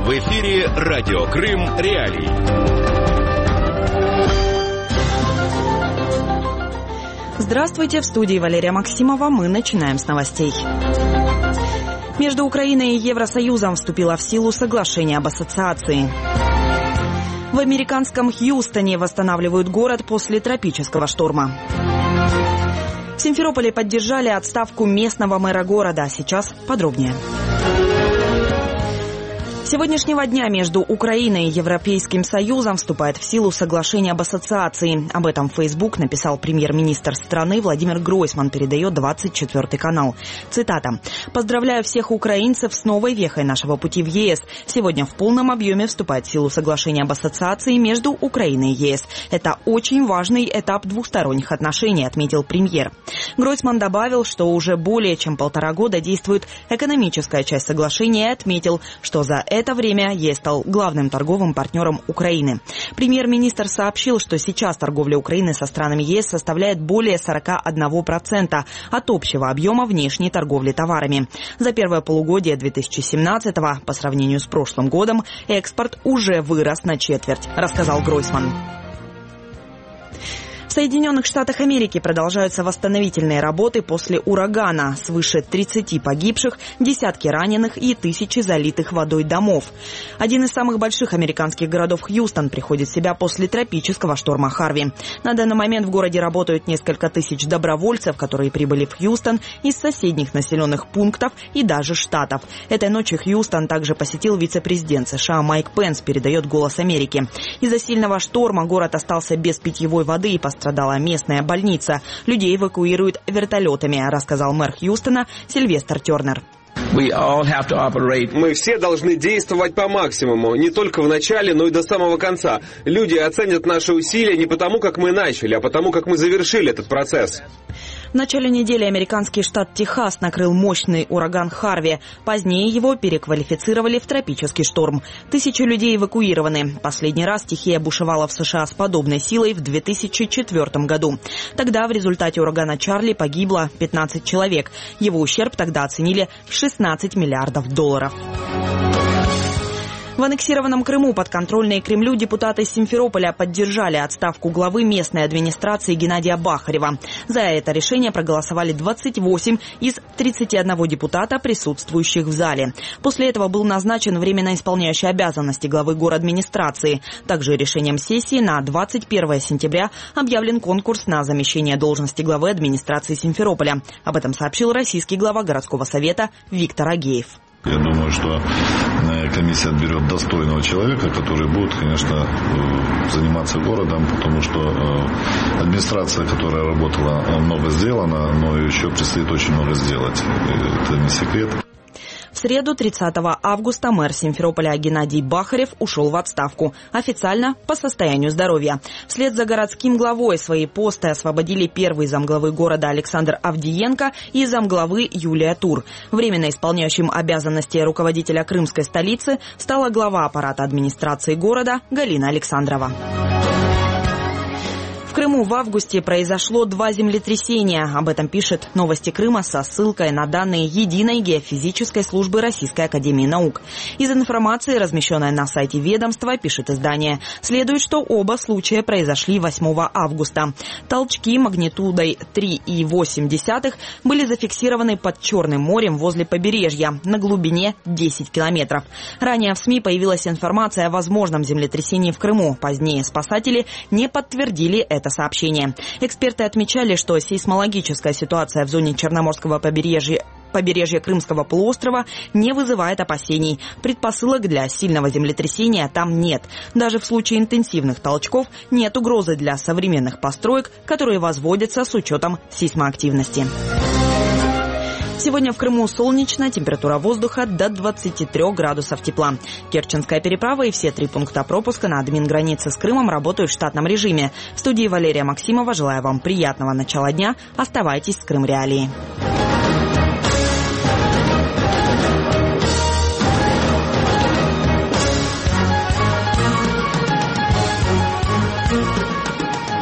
В эфире Радио Крым Реалии. Здравствуйте, в студии Валерия Максимова. Мы начинаем с новостей. Между Украиной и Евросоюзом вступило в силу соглашение об ассоциации. В американском Хьюстоне восстанавливают город после тропического шторма. В Симферополе поддержали отставку местного мэра города. Сейчас подробнее. С сегодняшнего дня между Украиной и Европейским Союзом вступает в силу соглашение об ассоциации. Об этом в Facebook написал премьер-министр страны Владимир Гройсман, передает 24 канал. Цитата. «Поздравляю всех украинцев с новой вехой нашего пути в ЕС. Сегодня в полном объеме вступает в силу соглашение об ассоциации между Украиной и ЕС. Это очень важный этап двухсторонних отношений», отметил премьер. Гройсман добавил, что уже более чем 1,5 года действует экономическая часть соглашения и отметил, что за это время ЕС стал главным торговым партнером Украины. Премьер-министр сообщил, что сейчас торговля Украины со странами ЕС составляет более 41% от общего объема внешней торговли товарами. За первое полугодие 2017-го, по сравнению с прошлым годом, экспорт уже вырос на 1/4, рассказал Гройсман. В Соединенных Штатах Америки продолжаются восстановительные работы после урагана. Свыше 30 погибших, десятки раненых и тысячи залитых водой домов. Один из самых больших американских городов Хьюстон приходит в себя после тропического шторма Харви. На данный момент в городе работают несколько тысяч добровольцев, которые прибыли в Хьюстон из соседних населенных пунктов и даже штатов. Этой ночью Хьюстон также посетил вице-президент США Майк Пенс, передает «Голос Америки». Из-за сильного шторма город остался без питьевой воды и пострадала местная больница. Людей эвакуируют вертолетами, рассказал мэр Хьюстона Сильвестр Тернер. Мы все должны действовать по максимуму, не только в начале, но и до самого конца. Люди оценят наши усилия не потому, как мы начали, а потому, как мы завершили этот процесс. В начале недели американский штат Техас накрыл мощный ураган Харви. Позднее его переквалифицировали в тропический шторм. Тысячи людей эвакуированы. Последний раз стихия бушевала в США с подобной силой в 2004 году. Тогда в результате урагана Чарли погибло 15 человек. Его ущерб тогда оценили в $16 миллиардов. В аннексированном Крыму подконтрольные Кремлю депутаты из Симферополя поддержали отставку главы местной администрации Геннадия Бахарева. За это решение проголосовали 28 из 31 депутата, присутствующих в зале. После этого был назначен временно исполняющий обязанности главы городадминистрации. Также решением сессии на 21 сентября объявлен конкурс на замещение должности главы администрации Симферополя. Об этом сообщил российский глава городского совета Виктор Агеев. Я думаю, что комиссия отберет достойного человека, который будет, конечно, заниматься городом, потому что администрация, которая работала, много сделана, но еще предстоит очень много сделать. Это не секрет. В среду, 30 августа, мэр Симферополя Геннадий Бахарев ушел в отставку. Официально по состоянию здоровья. Вслед за городским главой свои посты освободили первый замглавы города Александр Авдиенко и замглавы Юлия Тур. Временно исполняющим обязанности руководителя крымской столицы стала глава аппарата администрации города Галина Александрова. В Крыму в августе произошло 2 землетрясения. Об этом пишет «Новости Крыма» со ссылкой на данные Единой геофизической службы Российской академии наук. Из информации, размещенной на сайте ведомства, пишет издание, следует, что оба случая произошли 8 августа. Толчки магнитудой 3,8 были зафиксированы под Черным морем возле побережья на глубине 10 километров. Ранее в СМИ появилась информация о возможном землетрясении в Крыму. Позднее спасатели не подтвердили это сообщение. Эксперты отмечали, что сейсмологическая ситуация в зоне Черноморского побережья Крымского полуострова не вызывает опасений. Предпосылок для сильного землетрясения там нет. Даже в случае интенсивных толчков нет угрозы для современных построек, которые возводятся с учетом сейсмоактивности. Сегодня в Крыму солнечно, температура воздуха до 23 градусов тепла. Керченская переправа и все 3 пункта пропуска на админгранице с Крымом работают в штатном режиме. В студии Валерия Максимова. Желаю вам приятного начала дня. Оставайтесь с Крым Реалии.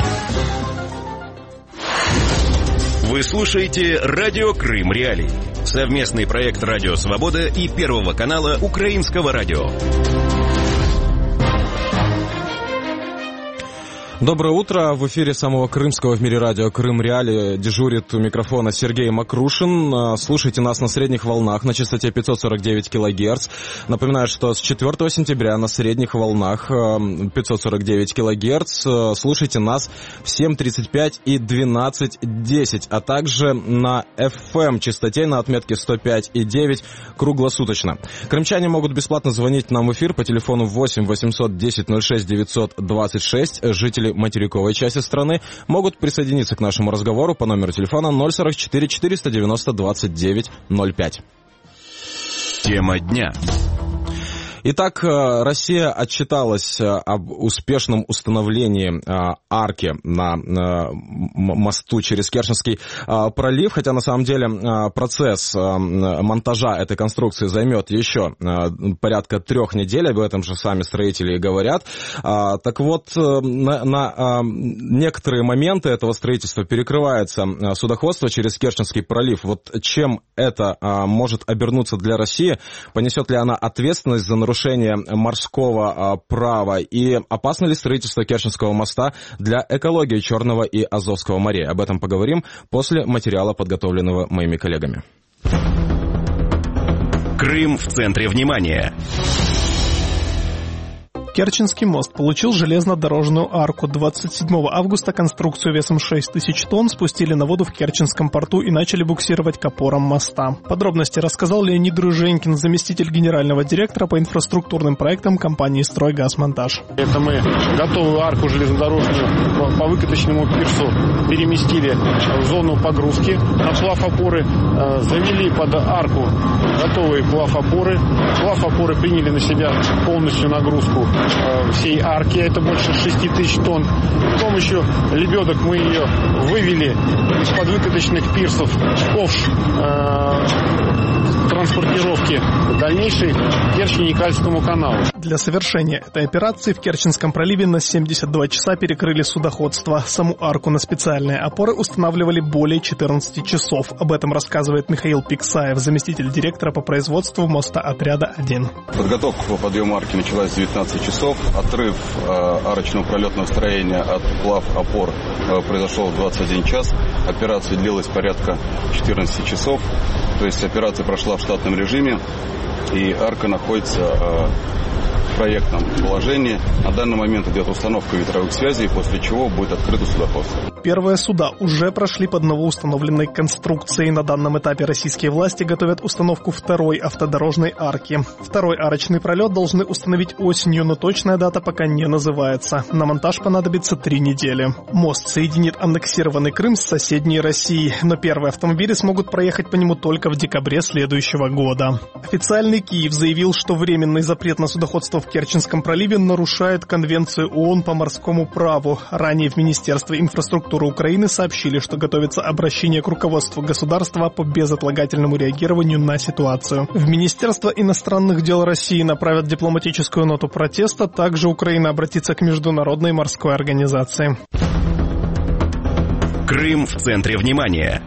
Вы слушаете «Радио Крым Реалии». Совместный проект «Радио Свобода» и Первого канала Украинского радио. Доброе утро. В эфире самого крымского в мире радио «Крым Реали» дежурит у микрофона Сергей Макрушин. Слушайте нас на средних волнах на частоте 549 кГц. Напоминаю, что с 4 сентября на средних волнах 549 кГц слушайте нас в 7:35 и 12:10, а также на FM частоте на отметке 105,9 круглосуточно. Крымчане могут бесплатно звонить нам в эфир по телефону 8 800 10 06 926. Жители материковой части страны могут присоединиться к нашему разговору по номеру телефона 044 490 29 05. Тема дня. Итак, Россия отчиталась об успешном установлении арки на мосту через Керченский пролив, хотя на самом деле процесс монтажа этой конструкции займет еще порядка 3 недель, об этом же сами строители и говорят. Так вот, на некоторые моменты этого строительства перекрывается судоходство через Керченский пролив. Вот чем это может обернуться для России? Понесет ли она ответственность за нарушение морского права, и опасно ли строительство Керченского моста для экологии Черного и Азовского морей? Об этом поговорим после материала, подготовленного моими коллегами. Крым в центре внимания. Керченский мост получил железнодорожную арку. 27 августа конструкцию весом 6000 тонн спустили на воду в Керченском порту и начали буксировать к опорам моста. Подробности рассказал Леонид Рыженькин, заместитель генерального директора по инфраструктурным проектам компании «Стройгазмонтаж». Это мы готовую арку железнодорожную по выкаточному пирсу переместили в зону погрузки на плав-опоры, завели под арку готовые плав-опоры. Плав-опоры приняли на себя полностью нагрузку всей арки, это больше 6000 тонн. С помощью лебедок мы ее вывели из-под выкаточных пирсов ковш транспортировки дальнейшей к Керчь-Уникальскому каналу. Для совершения этой операции в Керченском проливе на 72 часа перекрыли судоходство. Саму арку на специальные опоры устанавливали более 14 часов. Об этом рассказывает Михаил Пиксаев, заместитель директора по производству моста отряда 1. Подготовка по подъему арки началась в 19 часов. Отрыв арочного пролетного строения от плав-опор произошел в 21 час. Операция длилась порядка 14 часов. То есть операция прошла в штатном режиме, и арка находится в проектном положении. На данный момент идет установка ветровых связей, после чего будет открыто судоходство. Первые суда уже прошли под новоустановленной конструкцией. На данном этапе российские власти готовят установку второй автодорожной арки. Второй арочный пролет должны установить осенью, но точная дата пока не называется. На монтаж понадобится 3 недели. Мост соединит аннексированный Крым с соседней Россией, но первые автомобили смогут проехать по нему только в декабре следующего года. Официальный Киев заявил, что временный запрет на судоходство в Керченском проливе нарушает Конвенцию ООН по морскому праву. Ранее в Министерстве инфраструктуры Украины сообщили, что готовится обращение к руководству государства по безотлагательному реагированию на ситуацию. В Министерство иностранных дел России направят дипломатическую ноту протеста. Также Украина обратится к Международной морской организации. Крым в центре внимания.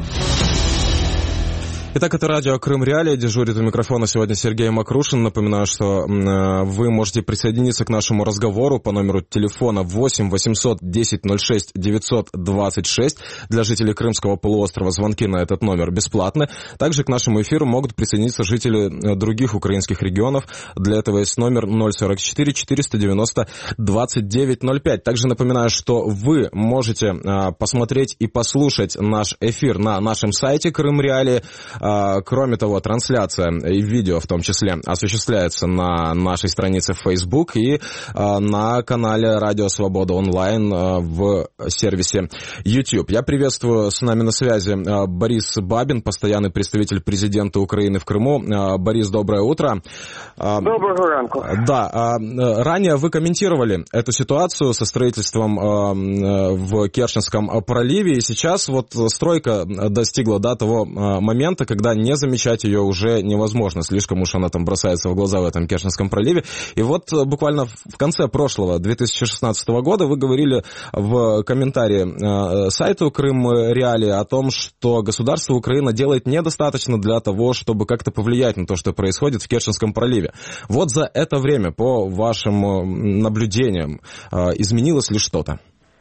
Итак, это радио «Крым Реали». Дежурит у микрофона сегодня Сергей Макрушин. Напоминаю, что вы можете присоединиться к нашему разговору по номеру телефона 8 800 10 06 926. Для жителей Крымского полуострова звонки на этот номер бесплатны. Также к нашему эфиру могут присоединиться жители других украинских регионов. Для этого есть номер 044 490 2905. Также напоминаю, что вы можете посмотреть и послушать наш эфир на нашем сайте «Крым Реали». Кроме того, трансляция и видео в том числе осуществляется на нашей странице в Facebook и на канале «Радио Свобода онлайн» в сервисе YouTube. Я приветствую, с нами на связи Борис Бабин, постоянный представитель президента Украины в Крыму. Борис, доброе утро. Доброго ранку. Да, ранее вы комментировали эту ситуацию со строительством в Керченском проливе, и сейчас вот стройка достигла того момента, когда не замечать ее уже невозможно. Слишком уж она там бросается в глаза в этом Керченском проливе. И вот буквально в конце прошлого, 2016 года, вы говорили в комментарии сайту Крым Реалии о том, что государство Украина делает недостаточно для того, чтобы как-то повлиять на то, что происходит в Керченском проливе. Вот за это время, по вашим наблюдениям, изменилось ли что-то?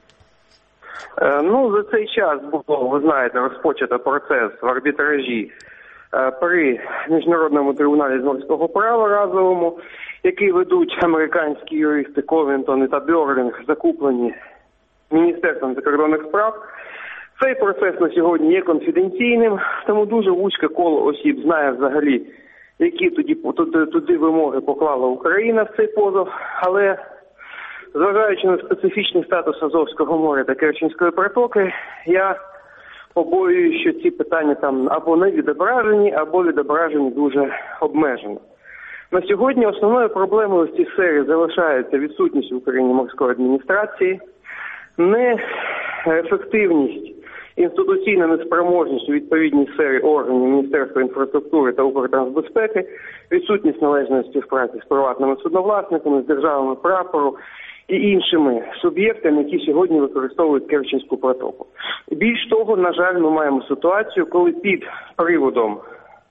Ну, за цей час було, ви знаєте, розпочато процес в арбітражі при Міжнародному трибуналі з морського права разовому, який ведуть американські юристи Ковінтон та Бьорлінг, закуплені Міністерством закордонних справ. Цей процес на сьогодні є конфіденційним, тому дуже вузьке коло осіб знає взагалі, які туди вимоги поклала Україна в цей позов, але зважаючи на специфічний статус Азовського моря та Керченської протоки, я побоююсь, що ці питання там або не відображені, або відображені дуже обмежено. На сьогодні основною проблемою в цій сфері залишається відсутність в Україні морської адміністрації, неефективність, інституційна неспроможність у відповідній сфері органів Міністерства інфраструктури та Укртрансбезпеки, відсутність належної співпраці з приватними судновласниками, з державами прапору і іншими суб'єктами, які сьогодні використовують Керченську протоку. Більш того, на жаль, ми маємо ситуацію, коли під приводом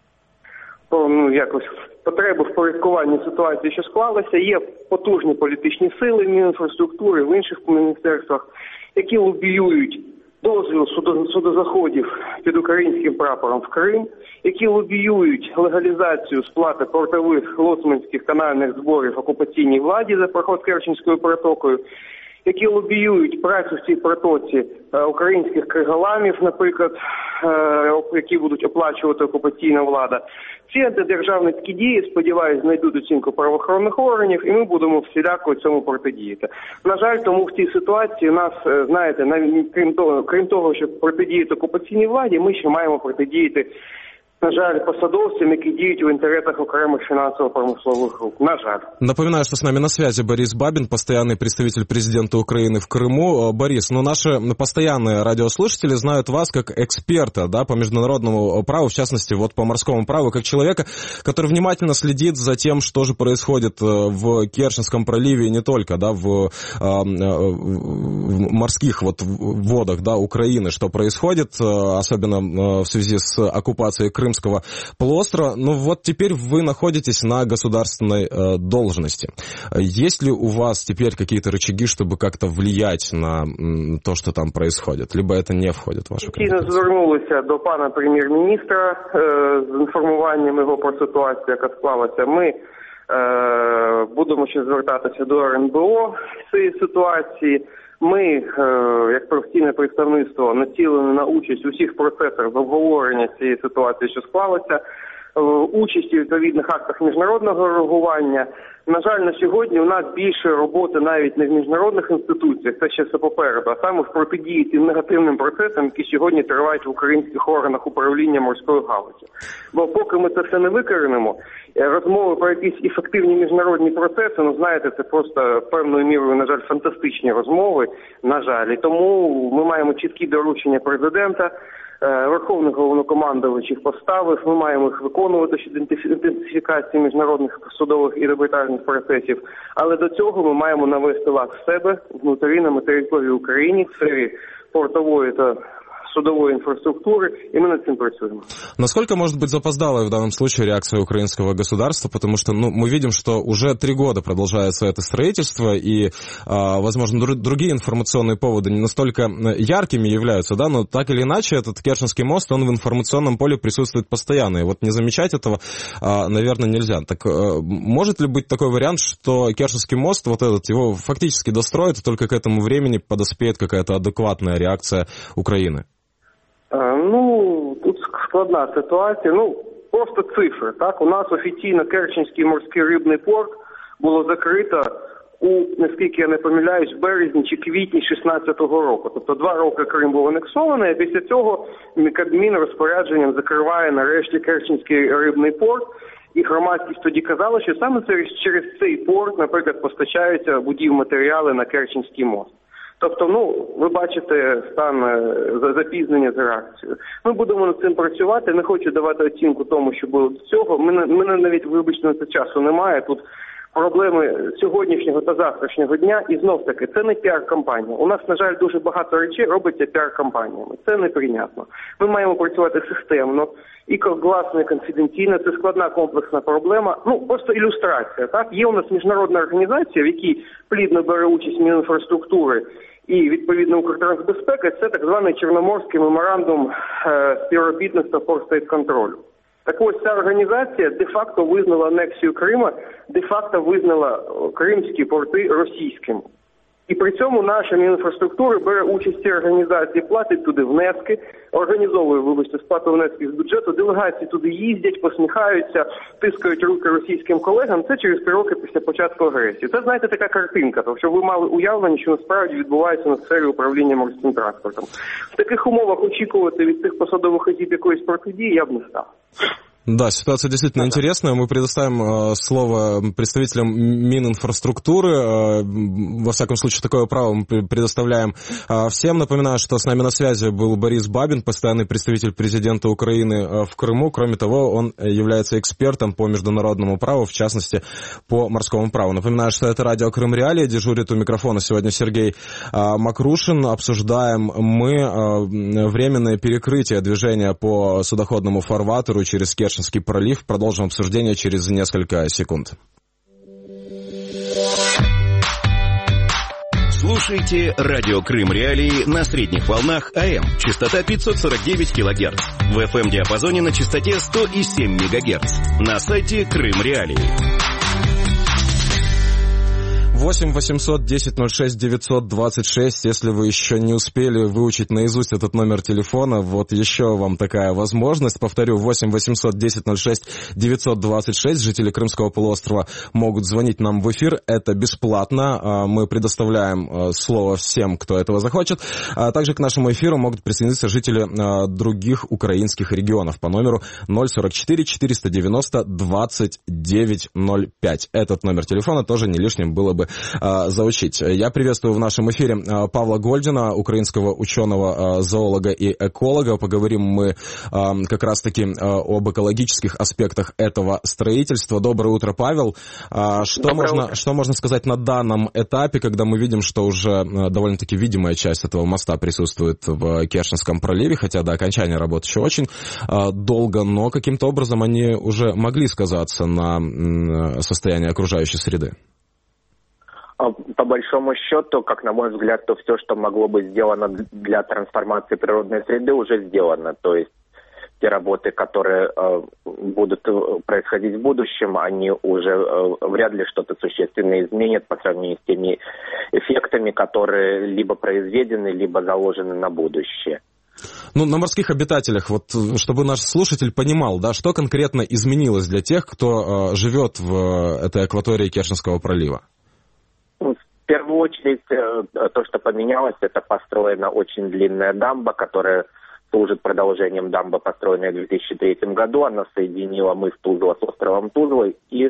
потреби в порядкуванні ситуації, що склалася, є потужні політичні сили в Мінінфраструктури, в інших міністерствах, які лобіюють дозвіл судозаходів під українським прапором в Крим, які лобіюють легалізацію сплати портових лоцманських канальних зборів окупаційній владі за проход Керченською протокою, які лобіюють працю в цій протоці українських криголамів, наприклад, які будуть оплачувати окупаційна влада. Ці антидержавницькі дії, сподіваюся, знайдуть оцінку правоохоронних органів, і ми будемо всіляко цьому протидіяти. На жаль, тому в цій ситуації у нас, знаєте, навіть крім того, щоб протидіяти окупаційній владі, ми ще маємо протидіяти, на жаль, посадовцам, які діють в интересах окремых финансово-промысловых групп. На жаль. Напоминаю, что с нами на связи Борис Бабин, постоянный представитель президента Украины в Крыму. Борис, наши постоянные радиослушатели знают вас как эксперта, да, по международному праву, в частности, вот по морскому праву, как человека, который внимательно следит за тем, что же происходит в Керченском проливе и не только, да, в морских вот водах, да, Украины, что происходит, особенно в связи с оккупацией Крымского полуострова. Ну вот теперь вы находитесь на государственной должности. Есть ли у вас теперь какие-то рычаги, чтобы как-то влиять на то, что там происходит? Либо это не входит в вашу компетенцию? Звернулися до пана прем'єр-міністра з інформуванням його про ситуацію, яка склалася. Ми будемо ще звертатися до РНБО в цій ситуації. Ми, як професійне представництво, націлені на участь у всіх процесах в обговоренні цієї ситуації, що склалася, участі в відповідних актах міжнародного реагування. На жаль, на сьогодні у нас більше роботи навіть не в міжнародних інституціях, це ще все попереду, а саме в протидії тим негативним процесам, які сьогодні тривають в українських органах управління морської галузі. Бо поки ми це все не викоренимо, розмови про якісь ефективні міжнародні процеси, ну знаєте, це просто певною мірою, на жаль, фантастичні розмови, на жаль. І тому ми маємо чіткі доручення президента, Верховних головнокомандувачів поставив, ми маємо їх виконувати щодо інтенсифікації міжнародних судових і арбітражних процесів, але до цього ми маємо навести лад в себе внутрі на материковій Україні в сфері портової та судовой инфраструктуры, и мы над этим працюем. Насколько может быть запоздалой в данном случае реакция украинского государства, потому что мы видим, что уже 3 года продолжается это строительство, и, возможно, другие информационные поводы не настолько яркими являются, да, но так или иначе этот Керченский мост, он в информационном поле присутствует постоянно, и вот не замечать этого, наверное, нельзя. Так может ли быть такой вариант, что Керченский мост, вот этот, его фактически достроят, и только к этому времени подоспеет какая-то адекватная реакция Украины? Ну, тут складна ситуація. Ну, просто цифри, так? У нас офіційно Керченський морський рибний порт було закрито наскільки я не помиляюсь, в березні чи квітні 16-го року. Тобто 2 роки Крим був анексований, а після цього Кабмін розпорядженням закриває нарешті Керченський рибний порт. І громадськість тоді казала, що саме через цей порт, наприклад, постачаються будівматеріали на Керченський мост. Тобто, ви бачите стан запізнення з реакцією. Ми будемо над цим працювати. Не хочу давати оцінку тому, що було до цього. Мене навіть, вибачте, на це часу немає. Тут проблеми сьогоднішнього та завтрашнього дня. І знов-таки, це не піар-кампанія. У нас, на жаль, дуже багато речей робиться піар-кампаніями. Це неприйнятно. Ми маємо працювати системно і гласно, і конфіденційно. Це складна комплексна проблема. Просто ілюстрація. Так? Є у нас міжнародна організація, в якій плідно бере участь Мінінфраструктури і, відповідно, Укртрансбезпека. Це так званий Чорноморський меморандум співробітництва по стейт-контролю. Так ось ця організація де-факто визнала анексію Крима, де-факто визнала кримські порти російськими. І при цьому наша Мінінфраструктура бере участь в цій організації, платить туди внески, організовує, сплату внесків з бюджету, делегації туди їздять, посміхаються, тискають руки російським колегам. Це через 3 роки після початку агресії. Це, знаєте, така картинка, тому що ви мали уявлення, що насправді відбувається на сфері управління морським транспортом. В таких умовах очікувати від цих посадових осіб якоїсь протидії я б не став. Да, ситуация действительно интересная. Мы предоставим слово представителям Мининфраструктуры. Во всяком случае, такое право мы предоставляем всем. Напоминаю, что с нами на связи был Борис Бабин, постоянный представитель президента Украины в Крыму. Кроме того, он является экспертом по международному праву, в частности, по морскому праву. Напоминаю, что это радио Крым Реалии. Дежурит у микрофона сегодня Сергей Макрушин. Обсуждаем мы временное перекрытие движения по судоходному фарватеру через Керчь пролив. Продолжим обсуждение через несколько секунд. Слушайте радио Крым Реалии на средних волнах АМ. Частота 549 кГц. В FM-диапазоне на частоте 100,7 МГц. На сайте Крым Реалии. 8 800 10 06 926. Если вы еще не успели выучить наизусть этот номер телефона, вот еще вам такая возможность. Повторю, 8 800 10 06 926. Жители Крымского полуострова могут звонить нам в эфир. Это бесплатно. Мы предоставляем слово всем, кто этого захочет. Также к нашему эфиру могут присоединиться жители других украинских регионов по номеру 044 490 2905. Этот номер телефона тоже не лишним было бы заучить. Я приветствую в нашем эфире Павла Гольдина, украинского ученого, зоолога и эколога. Поговорим мы как раз-таки об экологических аспектах этого строительства. Доброе утро, Павел. Что можно сказать на данном этапе, когда мы видим, что уже довольно-таки видимая часть этого моста присутствует в Керченском проливе, хотя до окончания работы еще очень долго, но каким-то образом они уже могли сказаться на состоянии окружающей среды? По большому счету, как на мой взгляд, то все, что могло быть сделано для трансформации природной среды, уже сделано. То есть те работы, которые будут происходить в будущем, они уже вряд ли что-то существенно изменят по сравнению с теми эффектами, которые либо произведены, либо заложены на будущее. На морских обитателях, вот чтобы наш слушатель понимал, да, что конкретно изменилось для тех, кто живет в этой акватории Керченского пролива? В первую очередь, то, что поменялось, это построена очень длинная дамба, которая служит продолжением дамбы, построенной в 2003 году. Она соединила мыс Тузла с островом Тузла и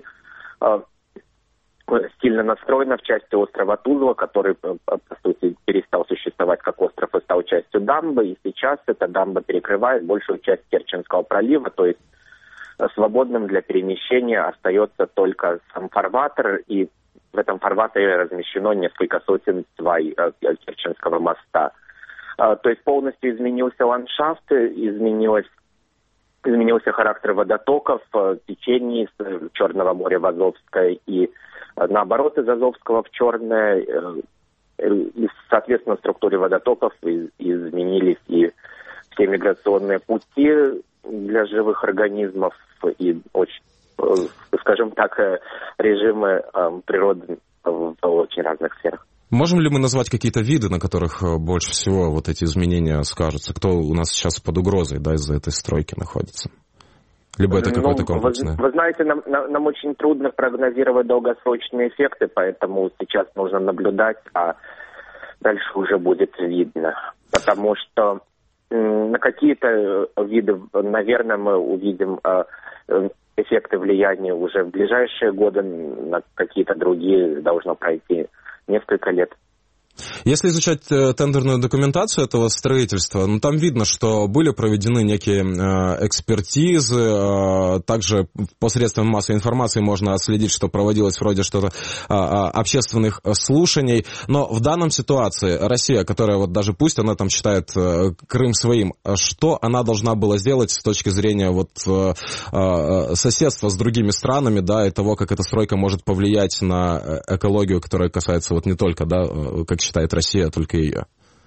сильно настроена в части острова Тузла, который, по сути, перестал существовать как остров и стал частью дамбы. И сейчас эта дамба перекрывает большую часть Керченского пролива, то есть свободным для перемещения остается только сам фарватер, и в этом фарватере размещено несколько сотен свай Керченского моста. То есть полностью изменился ландшафт, изменился характер водотоков, течений из Черного моря в Азовское и наоборот из Азовского в Черное. И, соответственно, в структуре водотоков изменились и все миграционные пути для живых организмов и очень, скажем так, режимы природы в очень разных сферах. Можем ли мы назвать какие-то виды, на которых больше всего вот эти изменения скажутся? Кто у нас сейчас под угрозой, да, из-за этой стройки находится? Либо это какое-то комплексное? Вы знаете, нам очень трудно прогнозировать долгосрочные эффекты, поэтому сейчас нужно наблюдать, а дальше уже будет видно. Потому что на какие-то виды, наверное, мы увидим эффекты влияния уже в ближайшие годы, на какие-то другие должно пройти несколько лет. Если изучать тендерную документацию этого строительства, там видно, что были проведены некие экспертизы, также посредством массовой информации можно отследить, что проводилось вроде что-то общественных слушаний, но в данном ситуации Россия, которая вот даже пусть она там считает Крым своим, что она должна была сделать с точки зрения вот соседства с другими странами, да, и того, как эта стройка может повлиять на экологию, которая касается вот не только, да, как считает Россия, только ее?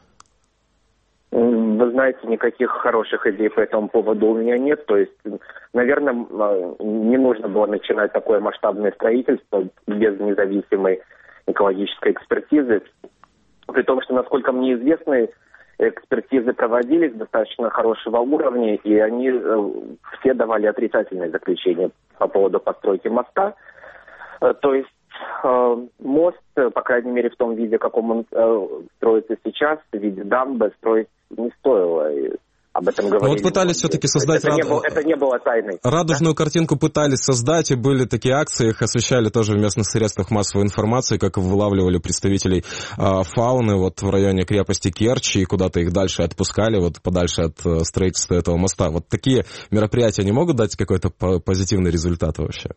Вы знаете, никаких хороших идей по этому поводу у меня нет. То есть, наверное, не нужно было начинать такое масштабное строительство без независимой экологической экспертизы. При том, что, насколько мне известно, экспертизы проводились достаточно хорошего уровня, и они все давали отрицательное заключение по поводу постройки моста. То есть мост, по крайней мере, в том виде, в каком он строится сейчас, в виде дамбы, строить не стоило. И об этом говорили. Вот пытались все-таки создать... Это не было тайной. Радужную картинку пытались создать, и были такие акции, их освещали тоже в местных средствах массовой информации, как вылавливали представителей фауны вот в районе крепости Керчь, и куда-то их дальше отпускали, вот подальше от строительства этого моста. Вот такие мероприятия не могут дать какой-то позитивный результат вообще?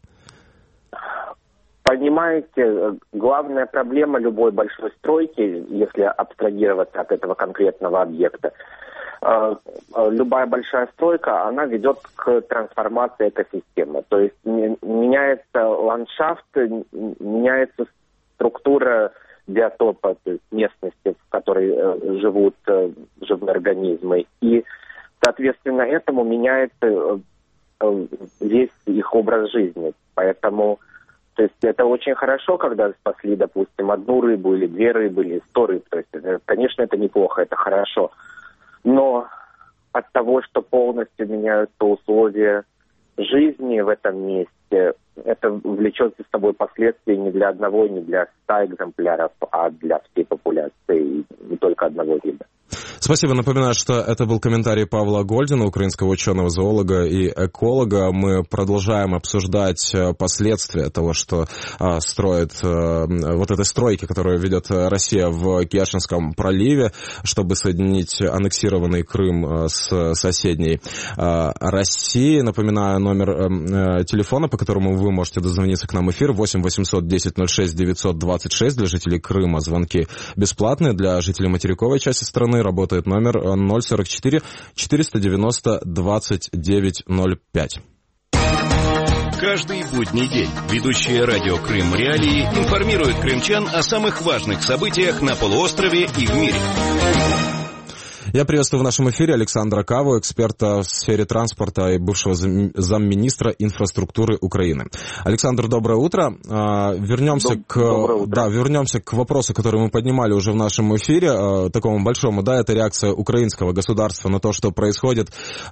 Понимаете, главная проблема любой большой стройки, если абстрагироваться от этого конкретного объекта, любая большая стройка, она ведет к трансформации экосистемы. То есть меняется ландшафт, меняется структура биотопа, то есть местности, в которой живут живые организмы. И, соответственно, этому меняется весь их образ жизни. Поэтому... То есть это очень хорошо, когда спасли, допустим, 1 рыбу или 2 рыбы или 100 рыб. То есть, конечно, это неплохо, это хорошо. Но от того, что полностью меняются условия жизни в этом месте, это влечет за собой последствия не для одного, не для 100 экземпляров, а для всей популяции, не только одного вида. Спасибо. Напоминаю, что это был комментарий Павла Гольдина, украинского ученого, зоолога и эколога. Мы продолжаем обсуждать последствия того, что строит вот этой стройки, которую ведет Россия в Керченском проливе, чтобы соединить аннексированный Крым с соседней Россией. Напоминаю, номер телефона, по которому вы можете дозвониться к нам в эфир, 8 800 10 06 926. Для жителей Крыма звонки бесплатные, для жителей материковой части страны работает номер 044 490 2905. Каждый будний день ведущие радио «Крым Реалии» информируют крымчан о самых важных событиях на полуострове и в мире. Я приветствую в нашем эфире Александра Каву, эксперта в сфере транспорта и бывшего замминистра инфраструктуры Украины. Александр, доброе утро. Вернемся к вопросу, который мы поднимали уже в нашем эфире, такому большому, да, это реакция украинского государства на то, что происходит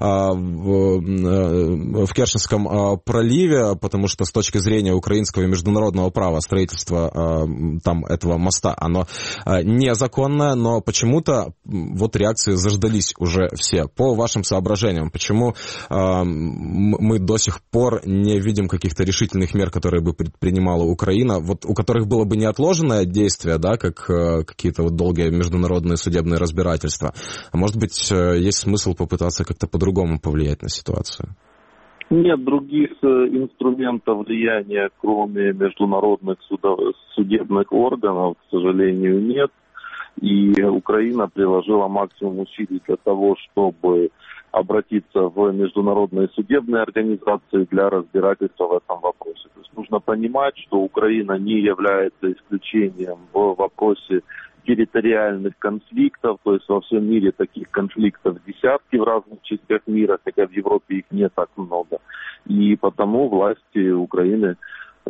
в Керченском проливе, потому что с точки зрения украинского и международного права строительство там этого моста, оно незаконное, но почему-то вот реакции заждались уже все. По вашим соображениям, почему мы до сих пор не видим каких-то решительных мер, которые бы предпринимала Украина, вот у которых было бы неотложенное действие, да, как какие-то вот долгие международные судебные разбирательства, а может быть, есть смысл попытаться как-то по-другому повлиять на ситуацию? Нет других инструментов влияния, кроме международных судебных органов, к сожалению, нет. И Украина приложила максимум усилий для того, чтобы обратиться в международные судебные организации для разбирательства в этом вопросе. То есть нужно понимать, что Украина не является исключением в вопросе территориальных конфликтов, то есть во всем мире таких конфликтов десятки в разных частях мира, хотя в Европе их не так много. И потому власти Украины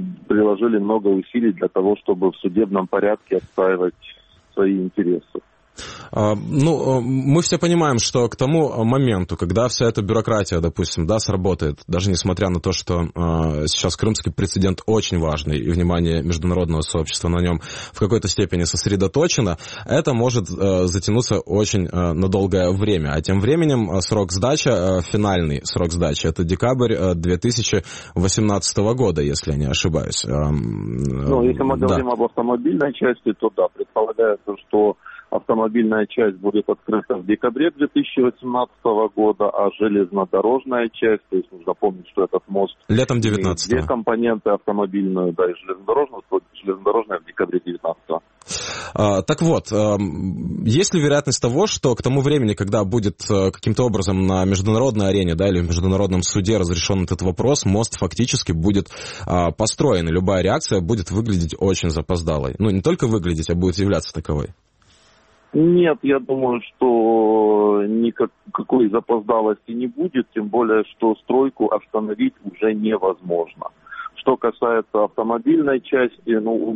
приложили много усилий для того, чтобы в судебном порядке отстаивать свои интересы. Мы все понимаем, что к тому моменту, когда вся эта бюрократия, допустим, сработает, даже несмотря на то, что сейчас крымский прецедент очень важный, и внимание международного сообщества на нем в какой-то степени сосредоточено, это может затянуться очень на долгое время. А тем временем финальный срок сдачи, это декабрь 2018 года, если я не ошибаюсь. Если мы говорим об автомобильной части, то предполагается, что автомобильная часть будет открыта в декабре 2018 года, а железнодорожная часть, то есть нужно помнить, что этот мост... Летом 19-го. Две компоненты, автомобильную, и железнодорожная в декабре 19-го. Так вот, есть ли вероятность того, что к тому времени, когда будет каким-то образом на международной арене, или в международном суде разрешен этот вопрос, мост фактически будет построен, и любая реакция будет выглядеть очень запоздалой? Не только выглядеть, а будет являться таковой. Нет, я думаю, что никакой запоздалости не будет, тем более, что стройку остановить уже невозможно. Что касается автомобильной части, в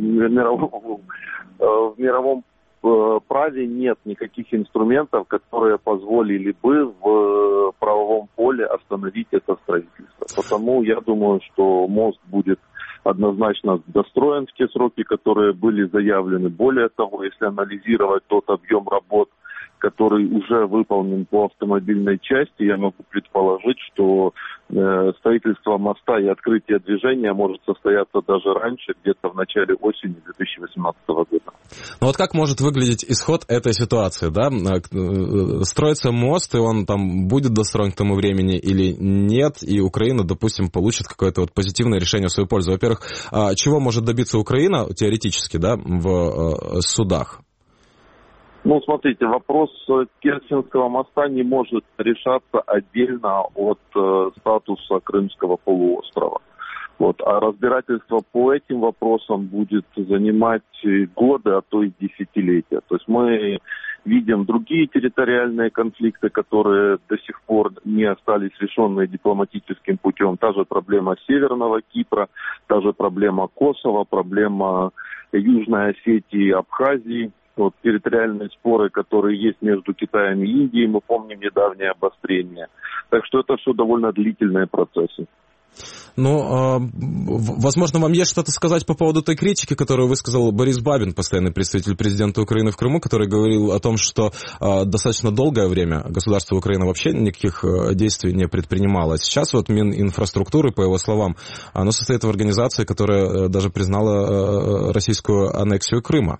мировом праве нет никаких инструментов, которые позволили бы в правовом поле остановить это строительство. Потому я думаю, что мост будет однозначно достроен в те сроки, которые были заявлены. Более того, если анализировать тот объем работ, который уже выполнен по автомобильной части, я могу предположить, что строительство моста и открытие движения может состояться даже раньше, где-то в начале осени 2018 года. Как может выглядеть исход этой ситуации? Строится мост, и он будет достроен к тому времени или нет, и Украина, допустим, получит какое-то позитивное решение в свою пользу. Во-первых, чего может добиться Украина теоретически в судах? Смотрите, вопрос Керченского моста не может решаться отдельно от статуса Крымского полуострова. А разбирательство по этим вопросам будет занимать годы, а то и десятилетия. То есть мы видим другие территориальные конфликты, которые до сих пор не остались решенные дипломатическим путем. Та же проблема Северного Кипра, та же проблема Косово, проблема Южной Осетии, Абхазии. Территориальные споры, которые есть между Китаем и Индией, мы помним недавнее обострение. Так что это все довольно длительные процессы. Возможно, вам есть что-то сказать по поводу той критики, которую высказал Борис Бабин, постоянный представитель президента Украины в Крыму, который говорил о том, что достаточно долгое время государство Украина вообще никаких действий не предпринимало. Сейчас Мининфраструктуры, по его словам, оно состоит в организации, которая даже признала российскую аннексию Крыма.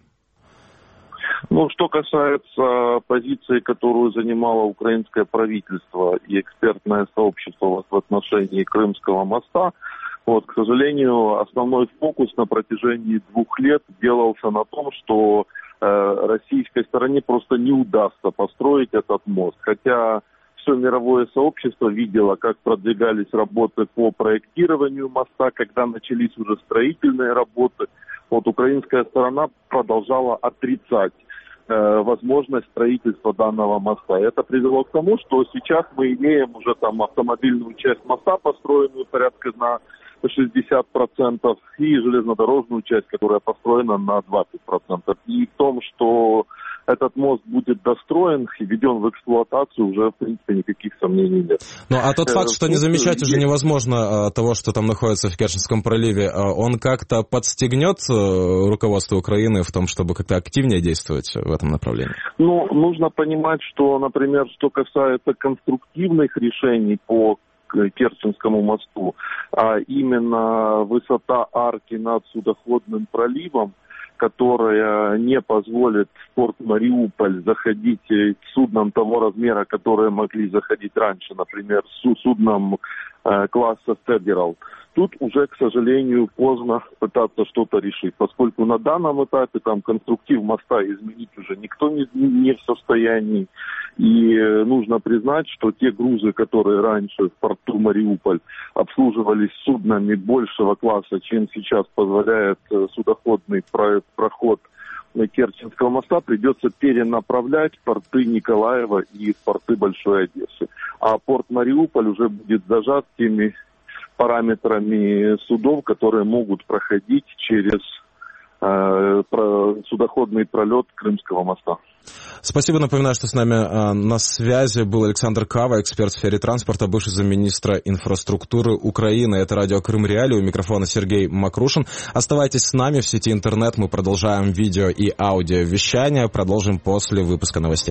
Что касается позиции, которую занимало украинское правительство и экспертное сообщество в отношении Крымского моста, к сожалению, основной фокус на протяжении 2 лет делался на том, что российской стороне просто не удастся построить этот мост. Хотя все мировое сообщество видело, как продвигались работы по проектированию моста, когда начались уже строительные работы. Украинская сторона продолжала отрицать возможность строительства данного моста. Это привело к тому, что сейчас мы имеем уже автомобильную часть моста, построенную порядка на 60%, и железнодорожную часть, которая построена на 20%. И в том, что этот мост будет достроен и введен в эксплуатацию, уже, в принципе, никаких сомнений нет. Тот факт, что не замечать уже невозможно того, что там находится в Керченском проливе, он как-то подстегнет руководство Украины в том, чтобы как-то активнее действовать в этом направлении? Нужно понимать, что, например, что касается конструктивных решений по Керченскому мосту, а именно высота арки над судоходным проливом, которая не позволит в порт Мариуполь заходить суднам того размера, которые могли заходить раньше, например, судном класса «Федерал». Тут уже, к сожалению, поздно пытаться что-то решить, поскольку на данном этапе конструктив моста изменить уже никто не в состоянии. И нужно признать, что те грузы, которые раньше в порту Мариуполь обслуживались суднами большего класса, чем сейчас позволяет судоходный проход Керченского моста, придется перенаправлять в порты Николаева и в порты Большой Одессы. А порт Мариуполь уже будет зажат теми параметрами судов, которые могут проходить через судоходный пролет Крымского моста. Спасибо. Напоминаю, что с нами на связи был Александр Кава, эксперт в сфере транспорта, бывший замминистра инфраструктуры Украины. Это радио Крым Реалии. У микрофона Сергей Макрушин. Оставайтесь с нами в сети интернет. Мы продолжаем видео и аудиовещание. Продолжим после выпуска новостей.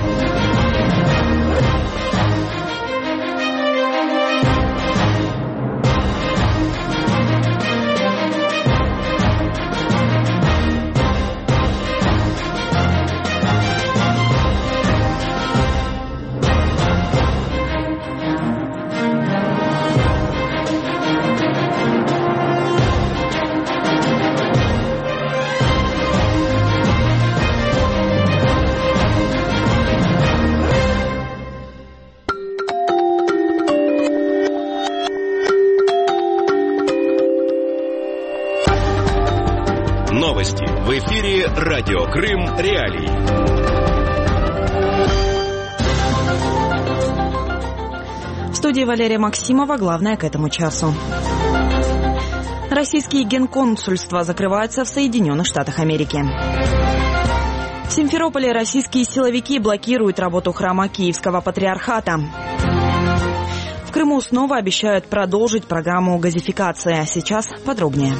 Новости. В эфире радио Крым Реалии. В студии Валерия Максимова. Главное к этому часу. Российские генконсульства закрываются в Соединенных Штатах Америки. В Симферополе российские силовики блокируют работу храма Киевского патриархата. В Крыму снова обещают продолжить программу газификации. А сейчас подробнее.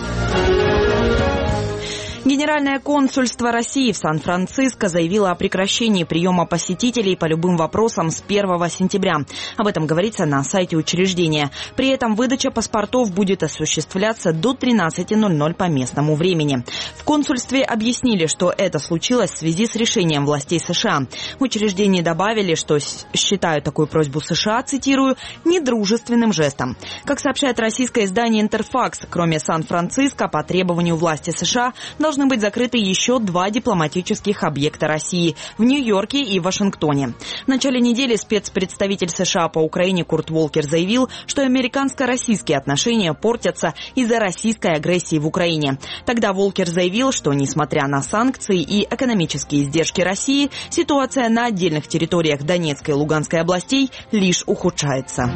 Генеральное консульство России в Сан-Франциско заявило о прекращении приема посетителей по любым вопросам с 1 сентября. Об этом говорится на сайте учреждения. При этом выдача паспортов будет осуществляться до 13:00 по местному времени. В консульстве объяснили, что это случилось в связи с решением властей США. В учреждении добавили, что считают такую просьбу США, цитирую, недружественным жестом. Как сообщает российское издание «Интерфакс», кроме Сан-Франциско, по требованию власти США должны быть закрыты еще 2 дипломатических объекта России в Нью-Йорке и Вашингтоне. В начале недели спецпредставитель США по Украине Курт Волкер заявил, что американско-российские отношения портятся из-за российской агрессии в Украине. Тогда Волкер заявил, что, несмотря на санкции и экономические издержки России, ситуация на отдельных территориях Донецкой и Луганской областей лишь ухудшается.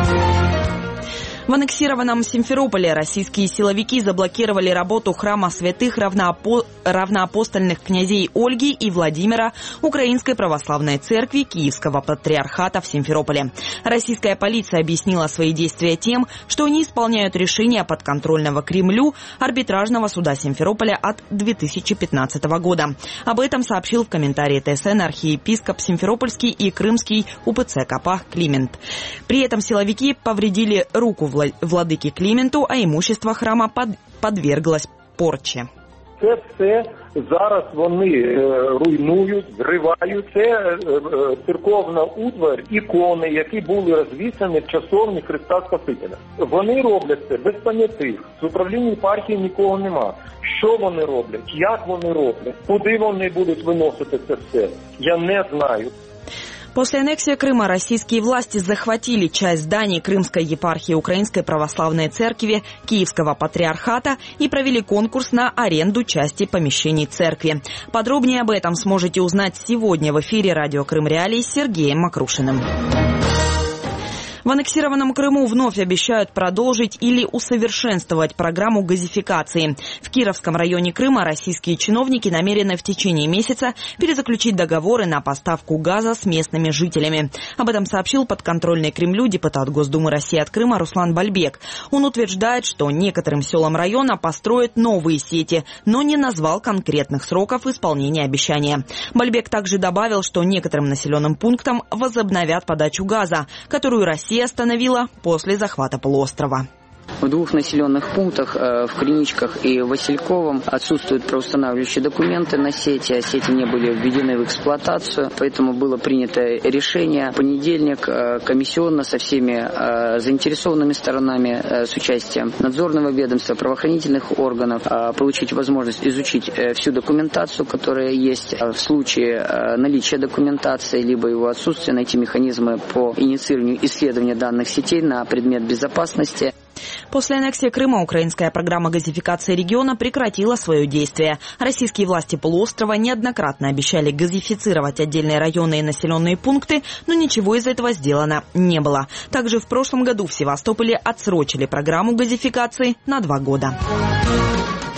В аннексированном Симферополе российские силовики заблокировали работу храма святых равноапостольных князей Ольги и Владимира Украинской православной церкви Киевского патриархата в Симферополе. Российская полиция объяснила свои действия тем, что они исполняют решение подконтрольного Кремлю арбитражного суда Симферополя от 2015 года. Об этом сообщил в комментарии ТСН архиепископ Симферопольский и Крымский УПЦ КП Климент. При этом силовики повредили руку владыки Клименту, а имущество храма подверглось порче. Це все зараз вони руйнують, зривають. Це церковна утвар, ікони, які були розвісані в часовні Христа Спасителя. Вони роблять це без понятих. З управління єпархії нікого нема. Що вони роблять, як вони роблять, куди вони будуть виносити це все, я не знаю. После аннексии Крыма российские власти захватили часть зданий Крымской епархии Украинской православной церкви Киевского патриархата и провели конкурс на аренду части помещений церкви. Подробнее об этом сможете узнать сегодня в эфире радио Крым Реалии с Сергеем Макрушиным. В аннексированном Крыму вновь обещают продолжить или усовершенствовать программу газификации. В Кировском районе Крыма российские чиновники намерены в течение месяца перезаключить договоры на поставку газа с местными жителями. Об этом сообщил подконтрольный Кремлю депутат Госдумы России от Крыма Руслан Бальбек. Он утверждает, что некоторым селам района построят новые сети, но не назвал конкретных сроков исполнения обещания. Бальбек также добавил, что некоторым населенным пунктам возобновят подачу газа, которую Россия остановила после захвата полуострова. В 2 населенных пунктах, в Криничках и Васильковом, отсутствуют правоустанавливающие документы на сети, а сети не были введены в эксплуатацию, поэтому было принято решение в понедельник комиссионно со всеми заинтересованными сторонами, с участием надзорного ведомства, правоохранительных органов, получить возможность изучить всю документацию, которая есть. В случае наличия документации, либо его отсутствия, найти механизмы по инициированию исследования данных сетей на предмет безопасности. После аннексии Крыма украинская программа газификации региона прекратила свое действие. Российские власти полуострова неоднократно обещали газифицировать отдельные районы и населенные пункты, но ничего из этого сделано не было. Также в прошлом году в Севастополе отсрочили программу газификации на 2 года. В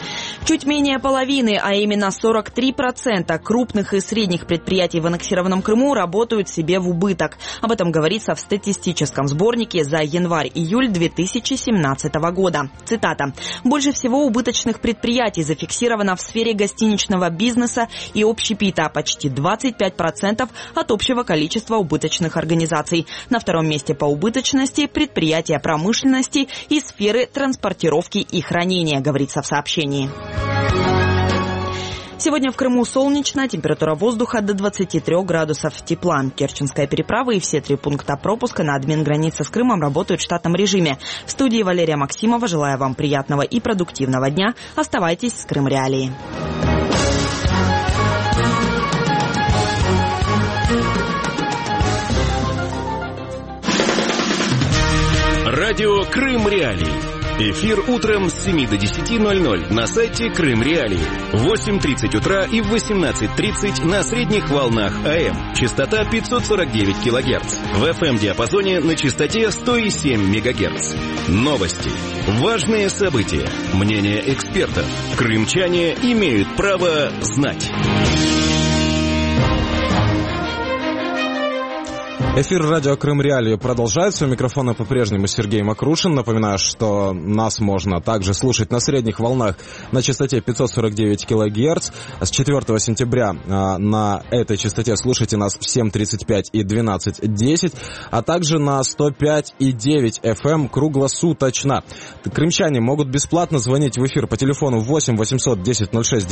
Чуть менее половины, а именно 43% крупных и средних предприятий в аннексированном Крыму работают себе в убыток. Об этом говорится в статистическом сборнике за январь-июль 2017 года. Цитата. «Больше всего убыточных предприятий зафиксировано в сфере гостиничного бизнеса и общепита, почти 25% от общего количества убыточных организаций. На втором месте по убыточности предприятия промышленности и сферы транспортировки и хранения», говорится в сообщении. Сегодня в Крыму солнечно, температура воздуха до 23 градусов тепла. Керченская переправа и все 3 пункта пропуска на админгранице с Крымом работают в штатном режиме. В студии Валерия Максимова. Желаю вам приятного и продуктивного дня. Оставайтесь с Крым Реалии. Радио Крым Реалии. Эфир утром с 7 до 10:00 на сайте Крым Реалии. В 8:30 утра и в 18:30 на средних волнах АМ. Частота 549 кГц. В FM-диапазоне на частоте 107 МГц. Новости. Важные события. Мнения экспертов. Крымчане имеют право знать. Эфир радио Крым Реалии продолжается. У микрофона по-прежнему Сергей Макрушин. Напоминаю, что нас можно также слушать на средних волнах на частоте 549 кГц. С 4 сентября на этой частоте слушайте нас в 7:35 и 12:10, а также на 105,9 FM круглосуточно. Крымчане могут бесплатно звонить в эфир по телефону 8 800 10 06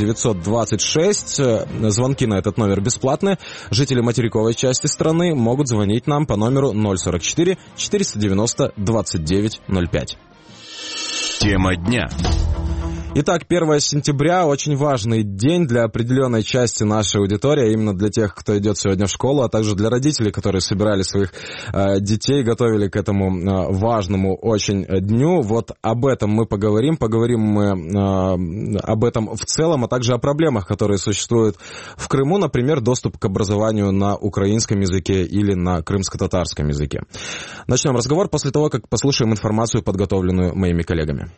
926. Звонки на этот номер бесплатные. Жители материковой части страны могут звонить нам по номеру 044 490 2905. Тема дня. Итак, 1 сентября – очень важный день для определенной части нашей аудитории, именно для тех, кто идет сегодня в школу, а также для родителей, которые собирали своих детей, готовили к этому важному очень дню. Вот об этом мы поговорим. Поговорим мы об этом в целом, а также о проблемах, которые существуют в Крыму, например, доступ к образованию на украинском языке или на крымско-татарском языке. Начнем разговор после того, как послушаем информацию, подготовленную моими коллегами.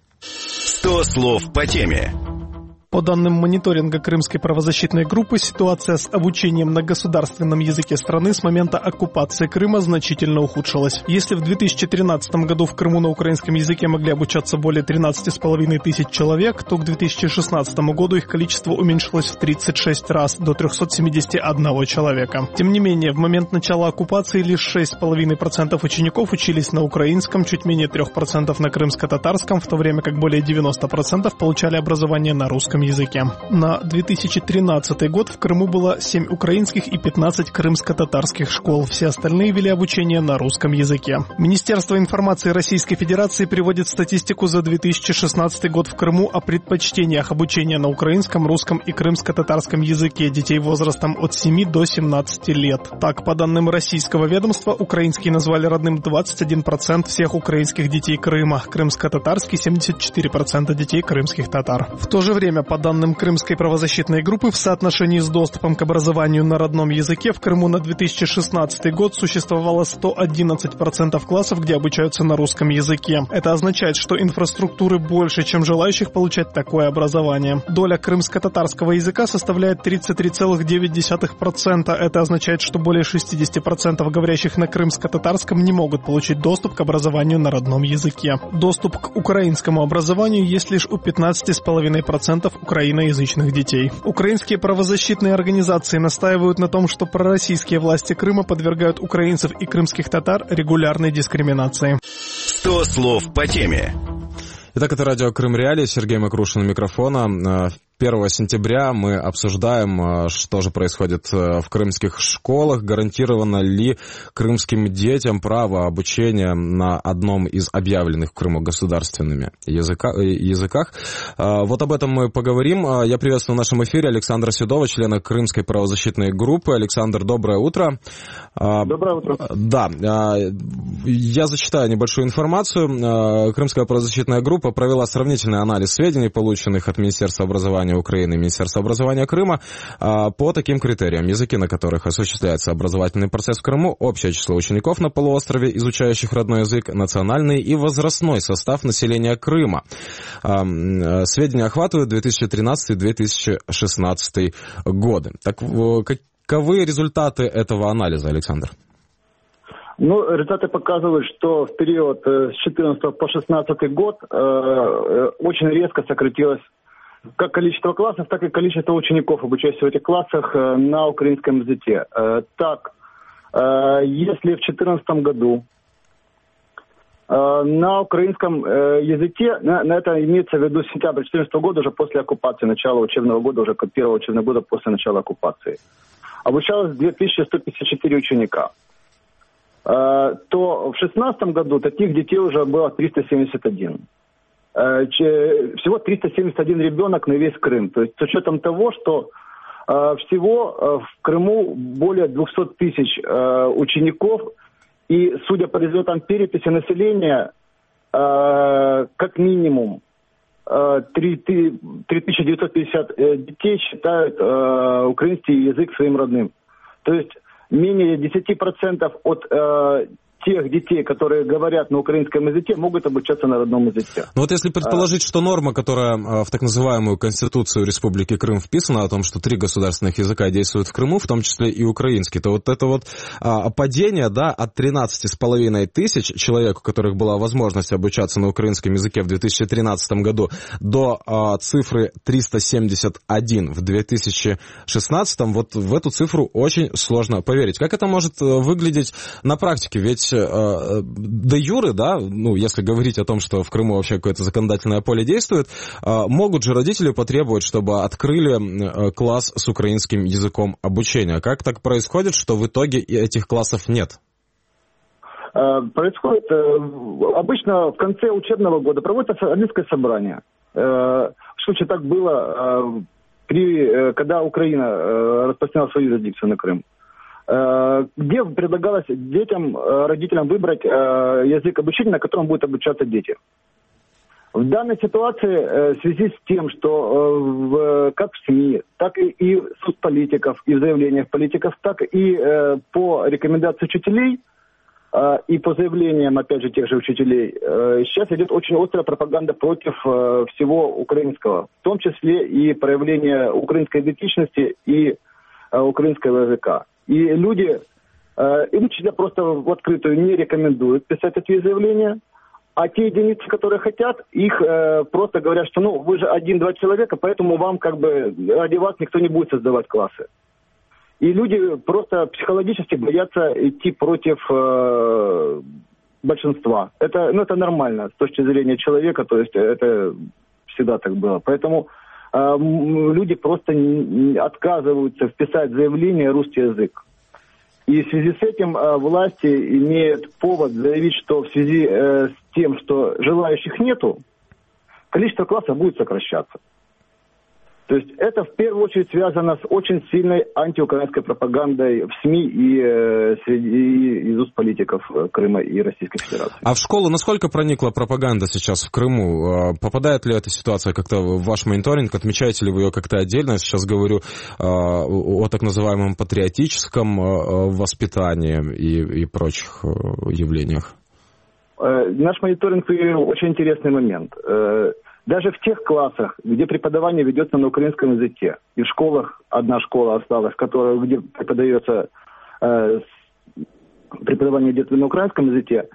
100 слов по теме. По данным мониторинга Крымской правозащитной группы, ситуация с обучением на государственном языке страны с момента оккупации Крыма значительно ухудшилась. Если в 2013 году в Крыму на украинском языке могли обучаться более 13,5 тысяч человек, то к 2016 году их количество уменьшилось в 36 раз, до 371 человека. Тем не менее, в момент начала оккупации лишь 6,5% учеников учились на украинском, чуть менее 3% на крымско-татарском, в то время как более 90% получали образование на русском языке. На 2013 год в Крыму было 7 украинских и 15 крымско-татарских школ. Все остальные вели обучение на русском языке. Министерство информации Российской Федерации приводит статистику за 2016 год в Крыму о предпочтениях обучения на украинском, русском и крымско-татарском языке детей возрастом от 7 до 17 лет. Так, по данным российского ведомства, украинский назвали родным 21% всех украинских детей Крыма, крымско-татарский 74% детей крымских татар. В то же время, по данным Крымской правозащитной группы, в соотношении с доступом к образованию на родном языке в Крыму на 2016 год существовало 111% классов, где обучаются на русском языке. Это означает, что инфраструктуры больше, чем желающих получать такое образование. Доля крымско-татарского языка составляет 33,9%. Это означает, что более 60% говорящих на крымско-татарском не могут получить доступ к образованию на родном языке. Доступ к украинскому образованию есть лишь у 15,5% украиноязычных детей. Украинские правозащитные организации настаивают на том, что пророссийские власти Крыма подвергают украинцев и крымских татар регулярной дискриминации. 100 слов по теме. Итак, это радио Крым Реалии, Сергей Макрушин у микрофона. 1 сентября мы обсуждаем, что же происходит в крымских школах, гарантировано ли крымским детям право обучения на одном из объявленных в Крыму государственными языках. Вот об этом мы поговорим. Я приветствую в нашем эфире Александра Седова, члена Крымской правозащитной группы. Александр, доброе утро. Доброе утро. Да, я зачитаю небольшую информацию. Крымская правозащитная группа провела сравнительный анализ сведений, полученных от Министерства образования образования Украины и Министерства образования Крыма по таким критериям. Языки, на которых осуществляется образовательный процесс в Крыму, общее число учеников на полуострове, изучающих родной язык, национальный и возрастной состав населения Крыма. Сведения охватывают 2013-2016 годы. Так каковы результаты этого анализа, Александр? Результаты показывают, что в период с 14 по 16 год очень резко сократилось как количество классов, так и количество учеников, обучающихся в этих классах на украинском языке. Так, если в 2014 году на украинском языке, на это имеется в виду сентябрь 2014 года, уже после оккупации, начала учебного года, уже первого учебного года после начала оккупации, обучалось 2154 ученика, то в 2016 году таких детей уже было 371. Всего 371 ребенок на весь Крым. То есть с учетом того, что всего в Крыму более 200 тысяч учеников, и, судя по результатам переписи населения, как минимум 3950 детей считают украинский язык своим родным. То есть менее 10% от тех детей, которые говорят на украинском языке, могут обучаться на родном языке. Ну вот если предположить, что норма, которая в так называемую Конституцию Республики Крым вписана, о том, что 3 государственных языка действуют в Крыму, в том числе и украинский, то вот это вот падение, да, от 13,5 тысяч человек, у которых была возможность обучаться на украинском языке в 2013 году, до цифры 371 в 2016, вот в эту цифру очень сложно поверить. Как это может выглядеть на практике? Ведь де юре, да, если говорить о том, что в Крыму вообще какое-то законодательное поле действует, могут же родители потребовать, чтобы открыли класс с украинским языком обучения. Как так происходит, что в итоге этих классов нет? Происходит обычно в конце учебного года проводится родительское собрание. В случае так было, когда Украина распространяла свою юрисдикцию на Крым, где предлагалось детям, родителям выбрать язык обучения, на котором будут обучаться дети. В данной ситуации, в связи с тем, что как в СМИ, так и в соцполитиков, и в заявлениях политиков, так и по рекомендации учителей, и по заявлениям, опять же, тех же учителей, сейчас идет очень острая пропаганда против всего украинского, в том числе и проявление украинской идентичности и украинского языка. И люди, им учителя просто в открытую не рекомендуют писать такие заявления, а те единицы, которые хотят, их просто говорят, что вы же 1-2 человека, поэтому вам ради вас никто не будет создавать классы. И люди просто психологически боятся идти против большинства. Это нормально с точки зрения человека, то есть это всегда так было. Поэтому люди просто отказываются вписать в заявление русский язык. И в связи с этим власти имеют повод заявить, что в связи с тем, что желающих нету, количество классов будет сокращаться. То есть это в первую очередь связано с очень сильной антиукраинской пропагандой в СМИ и из уст политиков Крыма и Российской Федерации. А в школу насколько проникла пропаганда сейчас в Крыму? Попадает ли эта ситуация как-то в ваш мониторинг? Отмечаете ли вы ее как-то отдельно? Я сейчас говорю о так называемом патриотическом воспитании и прочих явлениях. Наш мониторинг очень интересный момент. Даже в тех классах, где преподавание ведется на украинском языке, и в школах одна школа осталась, где преподается преподавание идет на украинском языке,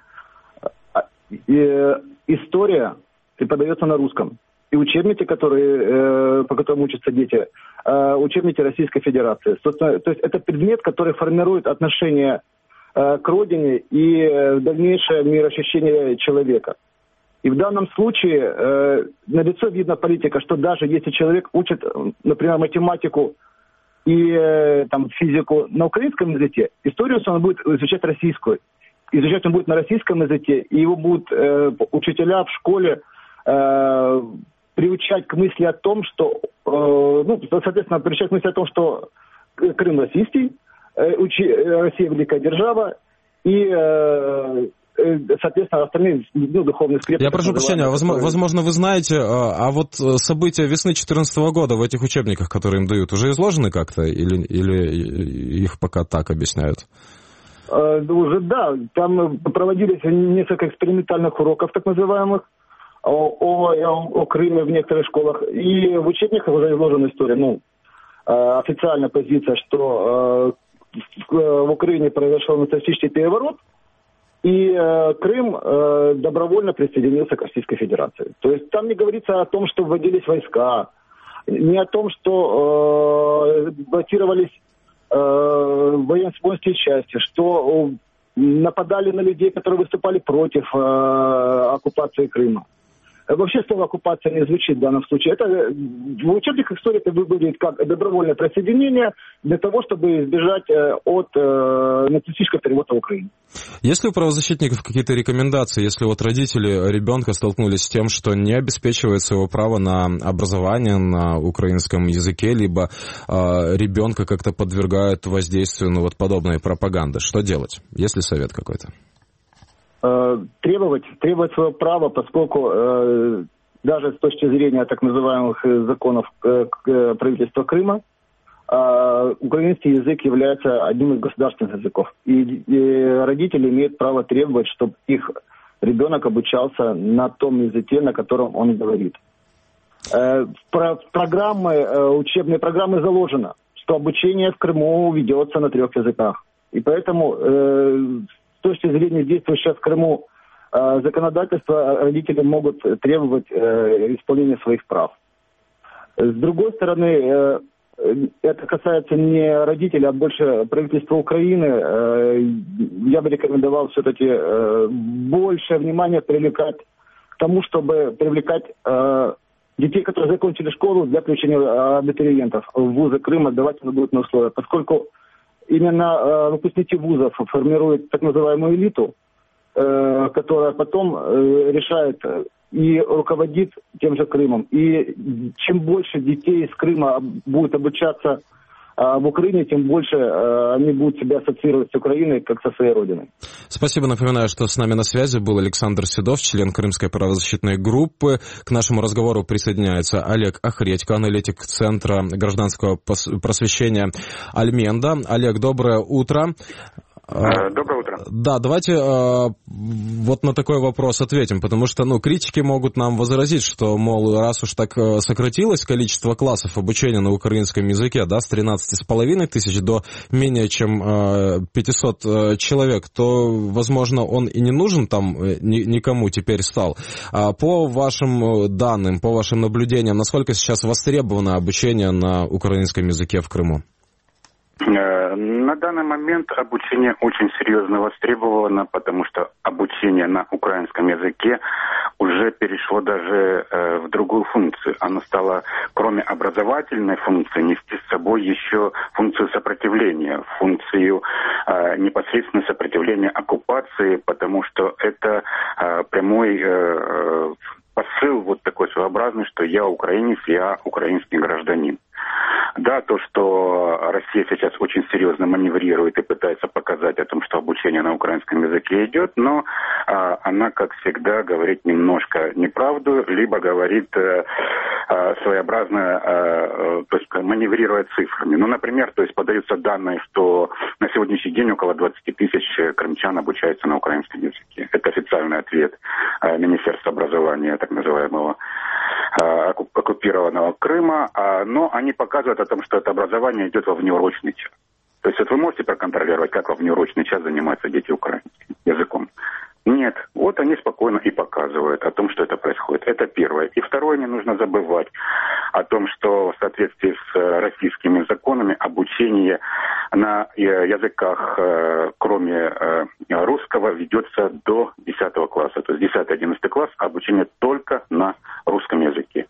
история преподается на русском. И учебники, по которым учатся дети, учебники Российской Федерации. Собственно, то есть это предмет, который формирует отношение к родине и дальнейшее мироощущение человека. И в данном случае налицо видно политика, что даже если человек учит, например, математику и физику на украинском языке, историю он будет изучать российскую. Изучать он будет на российском языке, и его будут учителя в школе приучать к мысли о том, что, соответственно, приучать к мысли о том, что Крым российский, Россия великая держава, и соответственно, остальные духовные скрепы. Я прошу прощения, возможно, вы знаете, а вот события весны 2014 года в этих учебниках, которые им дают, уже изложены как-то или их пока так объясняют? Уже, да, там проводились несколько экспериментальных уроков, так называемых, о Крыме в некоторых школах. И в учебниках уже изложена история, официальная позиция, что в Украине произошел настоящий переворот, и Крым добровольно присоединился к Российской Федерации. То есть там не говорится о том, что вводились войска, не о том, что блокировались военные части, что нападали на людей, которые выступали против оккупации Крыма. Вообще слово оккупация не звучит в данном случае. Это в учебниках истории это выглядит как добровольное присоединение для того, чтобы избежать от нацистического переворота в Украине. Есть ли у правозащитников какие-то рекомендации, если вот родители ребенка столкнулись с тем, что не обеспечивается его право на образование на украинском языке, либо ребенка как-то подвергают воздействию подобной пропаганды? Что делать? Есть ли совет какой-то? Требовать своего права, поскольку даже с точки зрения так называемых законов правительства Крыма, украинский язык является одним из государственных языков. И родители имеют право требовать, чтобы их ребенок обучался на том языке, на котором он говорит. Учебные программы заложено, что обучение в Крыму ведется на 3 языках. И поэтому с точки зрения действующего в Крыму законодательства родители могут требовать исполнения своих прав. С другой стороны, это касается не родителей, а больше правительства Украины. Я бы рекомендовал все-таки больше внимания привлекать к тому, чтобы привлекать детей, которые закончили школу, для включения абитуриентов в вузы Крыма, давать льготные условия, поскольку именно выпускники вузов формируют так называемую элиту, которая потом решает и руководит тем же Крымом. И чем больше детей из Крыма будет обучаться в Украине, тем больше они будут себя ассоциировать с Украиной, как со своей родиной. Спасибо. Напоминаю, что с нами на связи был Александр Седов, член Крымской правозащитной группы. К нашему разговору присоединяется Олег Охредько, аналитик Центра гражданского просвещения Альменда. Олег, доброе утро. Доброе утро. Да, давайте вот на такой вопрос ответим, потому что, критики могут нам возразить, что, мол, раз уж так сократилось количество классов обучения на украинском языке, да, с 13,5 тысяч до менее чем 500 человек, то, возможно, он и не нужен там никому теперь стал. По вашим данным, по вашим наблюдениям, насколько сейчас востребовано обучение на украинском языке в Крыму? На данный момент обучение очень серьезно востребовано, потому что обучение на украинском языке уже перешло даже в другую функцию. Оно стало, кроме образовательной функции, нести с собой еще функцию сопротивления, функцию непосредственно сопротивления оккупации, потому что это прямой посыл вот такой своеобразный, что я украинец, я украинский гражданин. Да, то, что Россия сейчас очень серьезно маневрирует и пытается показать о том, что обучение на украинском языке идет, но она, как всегда, говорит немножко неправду, либо говорит своеобразно, то есть маневрируя цифрами. Например, то есть подаются данные, что на сегодняшний день около 20 тысяч крымчан обучаются на украинском языке. Это официальный ответ Министерства образования, так называемого оккупированного Крыма, но они показывают о том, что это образование идет во внеурочный час. То есть вы можете проконтролировать, как во внеурочный час занимаются дети украинским языком? Нет. Вот они спокойно и показывают о том, что это происходит. Это первое. И второе, не нужно забывать о том, что в соответствии с российскими законами обучение на языках, кроме русского, ведется до 10 класса. То есть 10-11 класс, обучение только на русском языке.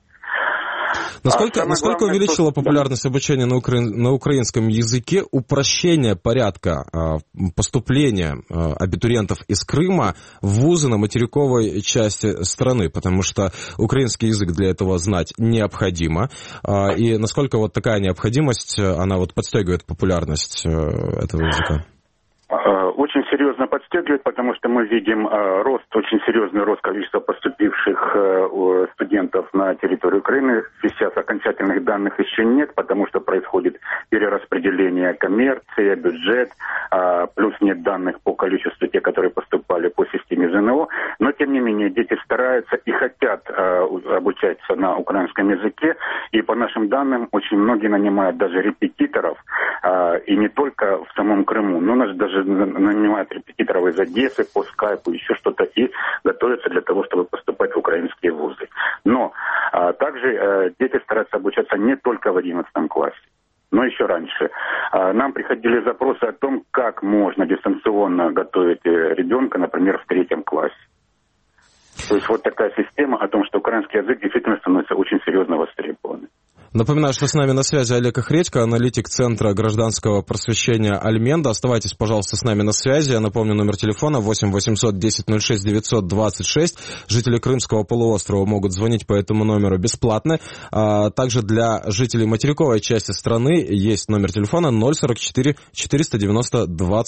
Насколько увеличила популярность обучения на украинском языке упрощение порядка поступления абитуриентов из Крыма в вузы на материковой части страны? Потому что украинский язык для этого знать необходимо. И насколько вот такая необходимость, она вот подстегивает популярность этого языка? Очень серьезно подстегивает, потому что мы видим очень серьезный рост количества поступивших студентов на территорию Украины. Сейчас окончательных данных еще нет, потому что происходит перераспределение коммерции, бюджет, плюс нет данных по количеству тех, которые поступали по системе ЗНО. Но, тем не менее, дети стараются и хотят обучаться на украинском языке. И по нашим данным, очень многие нанимают даже репетиторов, и не только в самом Крыму, но даже нанимают репетиторов из Одессы по скайпу, еще что-то, и готовятся для того, чтобы поступать в украинские вузы. Но также дети стараются обучаться не только в 11 классе, но еще раньше. Нам приходили запросы о том, как можно дистанционно готовить ребенка, например, в 3 классе. То есть вот такая система о том, что украинский язык действительно становится очень серьезно востребованным. Напоминаю, что с нами на связи Олег Охредько, аналитик Центра гражданского просвещения Альменда. Оставайтесь, пожалуйста, с нами на связи. Я напомню, номер телефона 8 800 10 06 926. Жители Крымского полуострова могут звонить по этому номеру бесплатно. Также для жителей материковой части страны есть номер телефона 044 490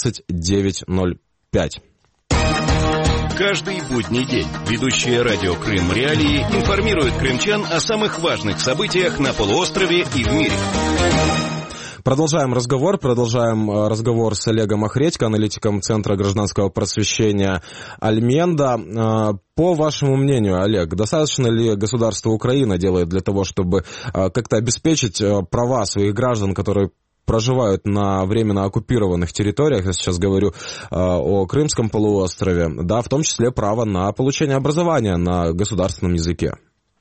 2905. Каждый будний день ведущие радио «Крым Реалии» информируют крымчан о самых важных событиях на полуострове и в мире. Продолжаем разговор с Олегом Охредько, аналитиком Центра гражданского просвещения Альменда. По вашему мнению, Олег, достаточно ли государство Украины делает для того, чтобы как-то обеспечить права своих граждан, которые проживают на временно оккупированных территориях, я сейчас говорю о Крымском полуострове, да, в том числе право на получение образования на государственном языке?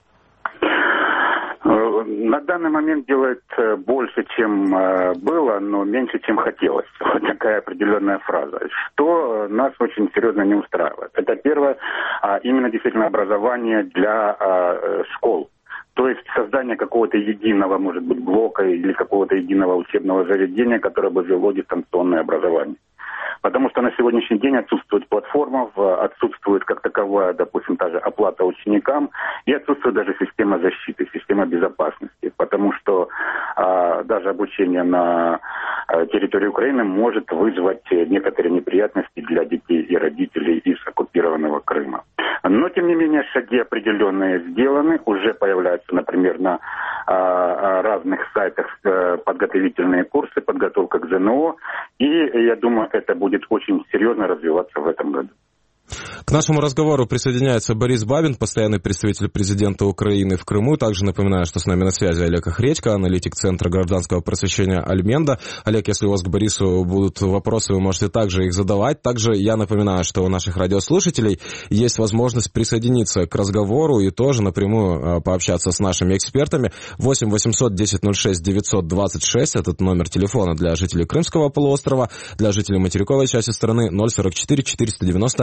На данный момент делает больше, чем было, но меньше, чем хотелось. Вот такая определенная фраза. Что нас очень серьезно не устраивает. Это первое, именно действительно образование для школ. То есть создание какого-то единого, может быть, блока или какого-то единого учебного заведения, которое бы вело дистанционное образование. Потому что на сегодняшний день отсутствует платформа, отсутствует как таковая, допустим, та же оплата ученикам, и отсутствует даже система защиты, система безопасности. Потому что даже обучение на территории Украины может вызвать некоторые неприятности для детей и родителей из оккупированного Крыма. Но, тем не менее, шаги определенные сделаны, уже появляются, например, на разных сайтах подготовительные курсы, подготовка к ЗНО, и я думаю, это будет очень серьезно развиваться в этом году. К нашему разговору присоединяется Борис Бабин, постоянный представитель президента Украины в Крыму. Также напоминаю, что с нами на связи Олег Охредько, аналитик Центра гражданского просвещения Альменда. Олег, если у вас к Борису будут вопросы, вы можете также их задавать. Также я напоминаю, что у наших радиослушателей есть возможность присоединиться к разговору и тоже напрямую пообщаться с нашими экспертами. 8 800 10 06 926, этот номер телефона для жителей Крымского полуострова, для жителей материковой части страны 044 490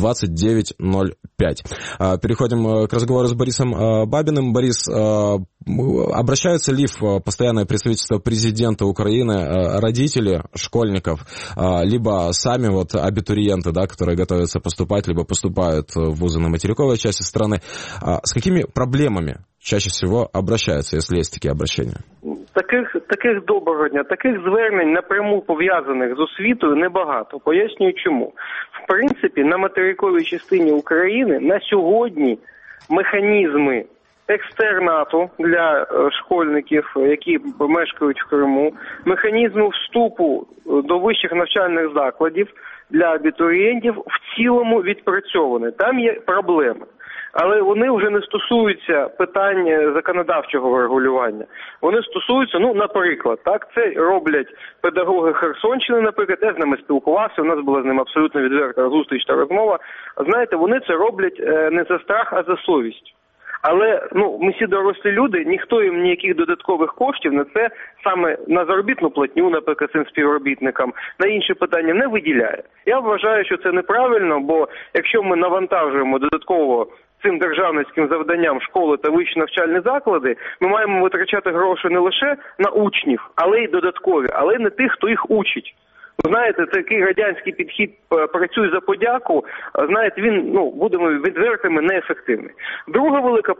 2905. Переходим к разговору с Борисом Бабиным. Борис, обращаются ли в постоянное представительство президента Украины родители школьников, либо сами вот абитуриенты, да, которые готовятся поступать, либо поступают в вузы на материковой части страны? С какими проблемами чаще всего обращаются, если есть такие обращения? Таких доброго дня, таких звернень напряму пов'язаних з освітою небагато. Пояснюю чому. В принципі, на материковій частині України на сьогодні механізми екстернату для школьників, які мешкають в Криму, механізму вступу до вищих навчальних закладів для абітурієнтів в цілому відпрацьовані. Там є проблеми. Але вони вже не стосуються питань законодавчого врегулювання. Вони стосуються, наприклад, так, це роблять педагоги Херсонщини, наприклад, я з ними спілкувався, у нас була з ними абсолютно відверта зустріч та розмова. Знаєте, вони це роблять не за страх, а за совість. Але, ми всі дорослі люди, ніхто їм ніяких додаткових коштів на це, саме на заробітну платню, наприклад, цим співробітникам, на інші питання не виділяє. Я вважаю, що це неправильно, бо якщо ми навантажуємо додатково цим державницьким завданням школи та вищі навчальні заклади, ми маємо витрачати гроші не лише на учнів, але й додаткові, але й на тих, хто їх учить. Знаєте, такий радянський підхід «працюй за подяку», знаєте, він, будемо відвертими, неефективний. Друга велика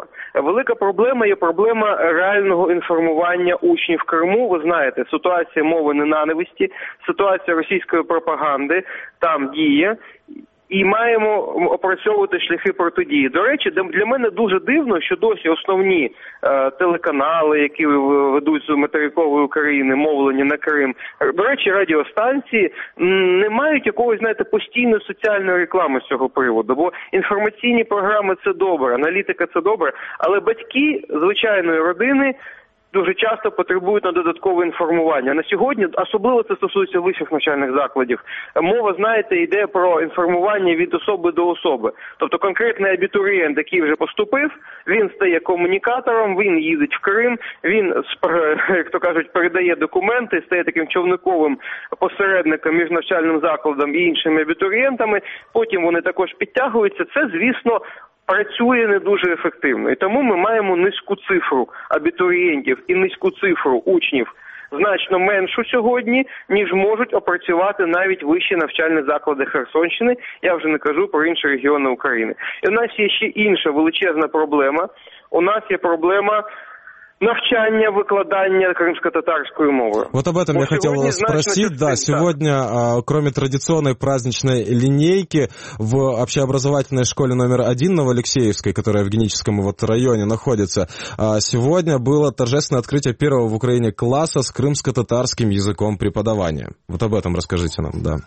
проблема є проблема реального інформування учнів в Криму. Ви знаєте, ситуація мови ненависті, ситуація російської пропаганди там діє. І маємо опрацьовувати шляхи протидії. До речі, для мене дуже дивно, що досі основні телеканали, які ведуть з материкової України, мовлення на Крим, до речі, радіостанції, не мають якогось, знаєте, постійної соціальної реклами з цього приводу. Бо інформаційні програми – це добре, аналітика – це добре, але батьки звичайної родини дуже часто потребують на додаткове інформування. На сьогодні, особливо це стосується вищих навчальних закладів, мова, знаєте, йде про інформування від особи до особи. Тобто конкретний абітурієнт, який вже поступив, він стає комунікатором, він їздить в Крим, він, як то кажуть, передає документи, стає таким човниковим посередником між навчальним закладом і іншими абітурієнтами, потім вони також підтягуються. Це, звісно, працює не дуже ефективно. І тому ми маємо низьку цифру абітурієнтів і низьку цифру учнів значно меншу сьогодні, ніж можуть опрацювати навіть вищі навчальні заклади Херсонщини. Я вже не кажу про інші регіони України. І у нас є ще інша величезна проблема. У нас є проблема навчання, викладання крымско-татарской мовы. Вот об этом я хотел спросить. Да, сегодня, кроме традиционной праздничной линейки, в общеобразовательной школе номер 1 Новоалексеевской, которая в Геническом районе находится, сегодня было торжественное открытие первого в Украине класса с крымско-татарским языком преподавания. Вот об этом расскажите нам, да.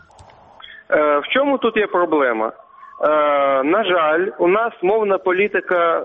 В чому тут є проблема? На жаль, у нас мовна політика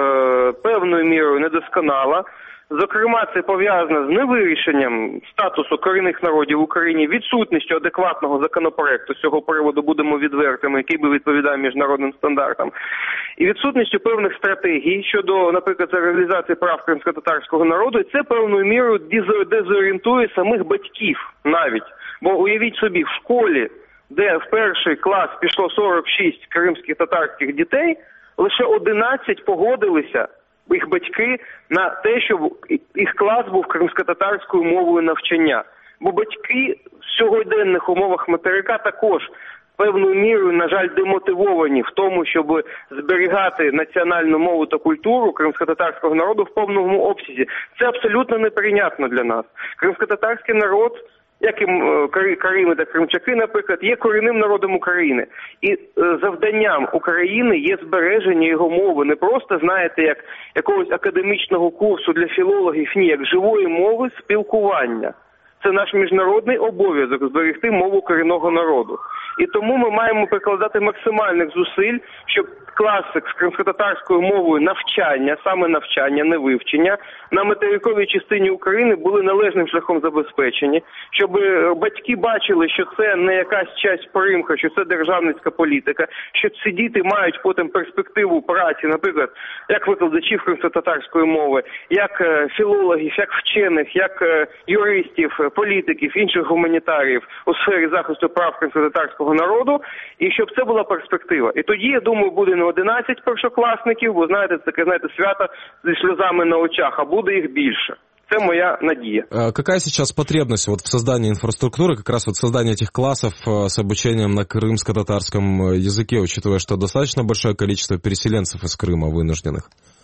певною мірою недосконала. Зокрема, це пов'язано з невирішенням статусу корінних народів в Україні, відсутністю адекватного законопроекту з цього приводу, будемо відвертими, який би відповідав міжнародним стандартам, і відсутністю певних стратегій щодо, наприклад, реалізації прав кримськотатарського народу, і це певною мірою дезорієнтує самих батьків навіть. Бо уявіть собі, в школі, де в перший клас пішло 46 кримських татарських дітей, лише 11 погодилися, їх батьки, на те, щоб їх клас був кримськотатарською мовою навчання. Бо батьки в сьогоденних умовах материка також певною мірою, на жаль, демотивовані в тому, щоб зберігати національну мову та культуру кримськотатарського народу в повному обсязі. Це абсолютно неприйнятно для нас. Кримськотатарський народ, як і карими та кримчаки, наприклад, є корінним народом України. І завданням України є збереження його мови. Не просто, знаєте, як якогось академічного курсу для філологів, ні, як живої мови спілкування. Це наш міжнародний обов'язок – зберегти мову корінного народу. І тому ми маємо прикладати максимальних зусиль, щоб класи з кримськотатарською мовою навчання, саме навчання, не вивчення, на материковій частині України були належним шляхом забезпечені, щоб батьки бачили, що це не якась часть примха, що це державницька політика, що ці діти мають потім перспективу праці, наприклад, як викладачів кримськотатарської мови, як філологів, як вчених, як юристів, політиків, інших гуманітаріїв у сфері захисту прав кримськотатарського народу, і щоб це була перспектива. І тоді, я думаю, буде не 11 першокласників, бо, знаєте, це таке, знаєте, свято зі сльозами на очах, а буде їх більше. Это моя надежда. Какая сейчас потребность вот в создании инфраструктуры, как раз вот в создании этих классов с обучением на крымско-татарском языке, учитывая, что достаточно большое количество переселенцев из Крыма вынужденных?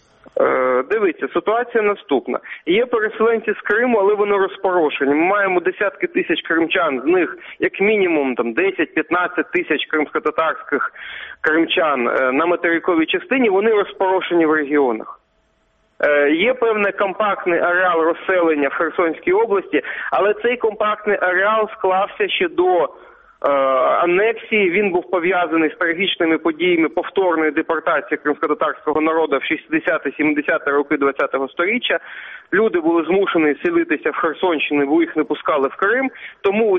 Дивіться, ситуація наступна. Є переселенці з Криму, але вони розпорошені. Ми маємо десятки тисяч кримчан, з них як мінімум 10-15 тисяч кримськотатарських кримчан на материковій частині, вони розпорошені в регіонах. Є певний компактний ареал розселення в Херсонській області, але цей компактний ареал склався ще до анексії, він був пов'язаний з трагічними подіями повторної депортації кримськотатарського народу в 60-70-ті роки ХХ століття. Люди були змушені селитися в Херсонщині, бо їх не пускали в Крим. Тому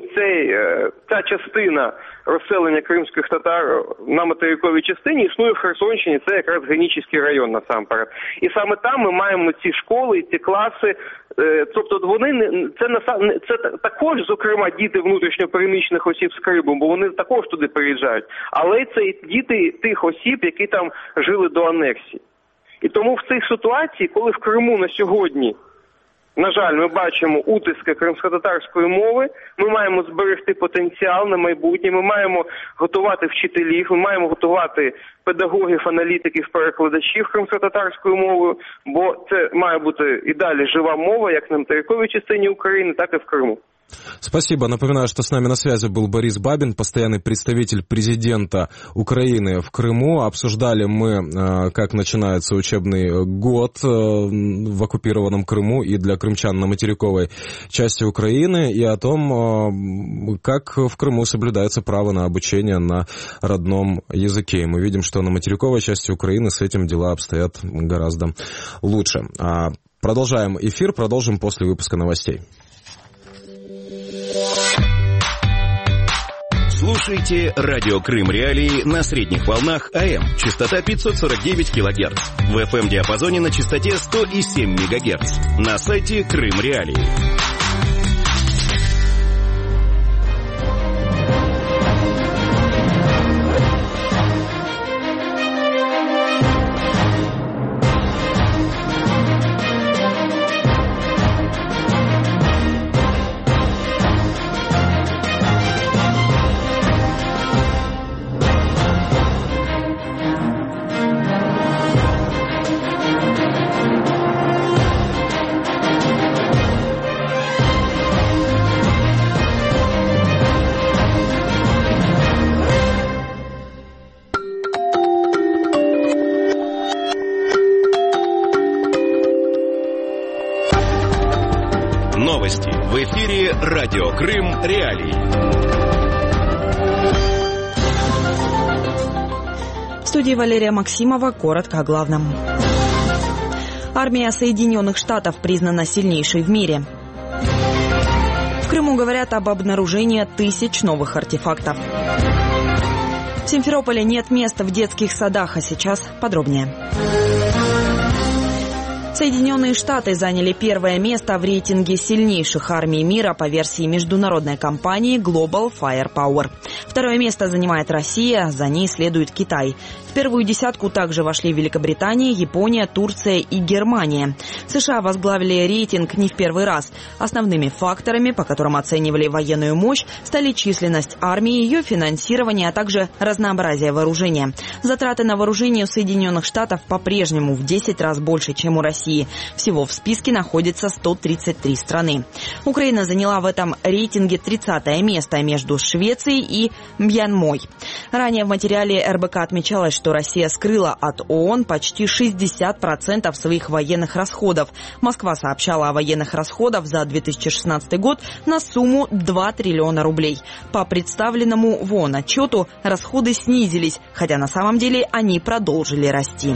ця частина розселення кримських татар на материковій частині існує в Херсонщині, це якраз Генічеський район насамперед. І саме там ми маємо ці школи, ці класи, тобто вони, це також, зокрема, діти внутрішньопереміщених осіб з Криму, бо вони також туди приїжджають. Але це діти тих осіб, які там жили до анексії. І тому в цій ситуації, коли в Криму на сьогодні на жаль, ми бачимо утиски кримськотатарської мови, ми маємо зберегти потенціал на майбутнє, ми маємо готувати вчителів, ми маємо готувати педагогів, аналітиків, перекладачів кримськотатарською мовою, бо це має бути і далі жива мова, як на материковій частині України, так і в Криму. Спасибо. Напоминаю, что с нами на связи был Борис Бабин, постоянный представитель президента Украины в Крыму. Обсуждали мы, как начинается учебный год в оккупированном Крыму и для крымчан на материковой части Украины, и о том, как в Крыму соблюдается право на обучение на родном языке. И мы видим, что на материковой части Украины с этим дела обстоят гораздо лучше. Продолжаем эфир, продолжим после выпуска новостей. Слушайте радио Крым Реалии на средних волнах АМ, частота 549 кГц, в FM-диапазоне на частоте 100,7 МГц, на сайте Крым Реалии. Новости в эфире радио Крым Реалии. В студии Валерия Максимова. Коротко о главном. Армия Соединенных Штатов признана сильнейшей в мире. В Крыму говорят об обнаружении 1000 новых артефактов. В Симферополе нет места в детских садах, а сейчас подробнее. Соединенные Штаты заняли первое место в рейтинге сильнейших армий мира по версии международной компании Global Firepower. Второе место занимает Россия, за ней следует Китай. В первую десятку также вошли Великобритания, Япония, Турция и Германия. США возглавили рейтинг не в первый раз. Основными факторами, по которым оценивали военную мощь, стали численность армии, ее финансирование, а также разнообразие вооружения. Затраты на вооружение у Соединенных Штатов по-прежнему в 10 раз больше, чем у России. Всего в списке находится 133 страны. Украина заняла в этом рейтинге 30-е место между Швецией и Мьянмой. Ранее в материале РБК отмечалось, что Россия скрыла от ООН почти 60% своих военных расходов. Москва сообщала о военных расходах за 2016 год на сумму 2 триллиона рублей. По представленному в ООН отчету расходы снизились, хотя на самом деле они продолжили расти.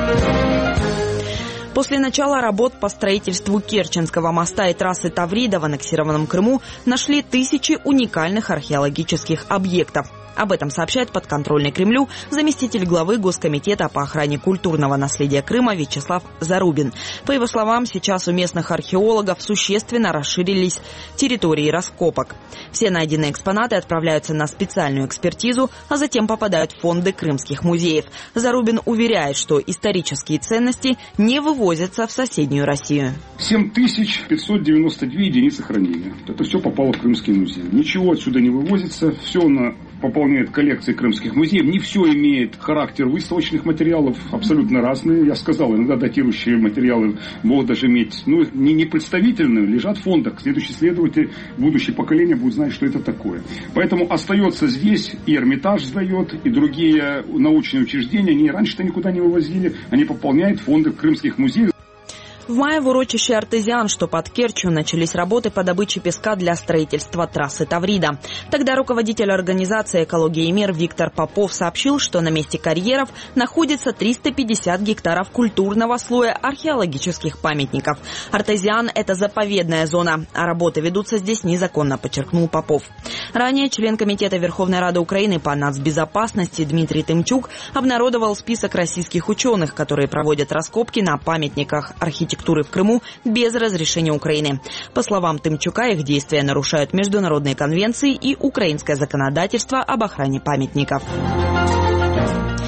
После начала работ по строительству Керченского моста и трассы Таврида в аннексированном Крыму нашли 1000 уникальных археологических объектов. Об этом сообщает подконтрольный Кремлю заместитель главы Госкомитета по охране культурного наследия Крыма Вячеслав Зарубин. По его словам, сейчас у местных археологов существенно расширились территории раскопок. Все найденные экспонаты отправляются на специальную экспертизу, а затем попадают в фонды крымских музеев. Зарубин уверяет, что исторические ценности не вывозятся в соседнюю Россию. 7592 единицы хранения. Это все попало в Крымский музей. Ничего отсюда не вывозится, все пополняет коллекции крымских музеев. Не все имеет характер выставочных материалов, абсолютно разные. Я сказал, иногда датирующие материалы могут даже иметь, не представительные, лежат в фондах. Следующий следователь, будущее поколение будет знать, что это такое. Поэтому остается здесь, и Эрмитаж сдает, и другие научные учреждения. Они раньше-то никуда не вывозили, они пополняют фонды крымских музеев. В мае в урочище «Артезиан», что под Керчью, начались работы по добыче песка для строительства трассы Таврида. Тогда руководитель организации «Экология и мир» Виктор Попов сообщил, что на месте карьеров находится 350 гектаров культурного слоя археологических памятников. «Артезиан» – это заповедная зона, а работы ведутся здесь незаконно, подчеркнул Попов. Ранее член Комитета Верховной Рады Украины по нацбезопасности Дмитрий Тымчук обнародовал список российских ученых, которые проводят раскопки на памятниках архитектуры в Крыму без разрешения Украины. По словам Тымчука, их действия нарушают международные конвенции и украинское законодательство об охране памятников.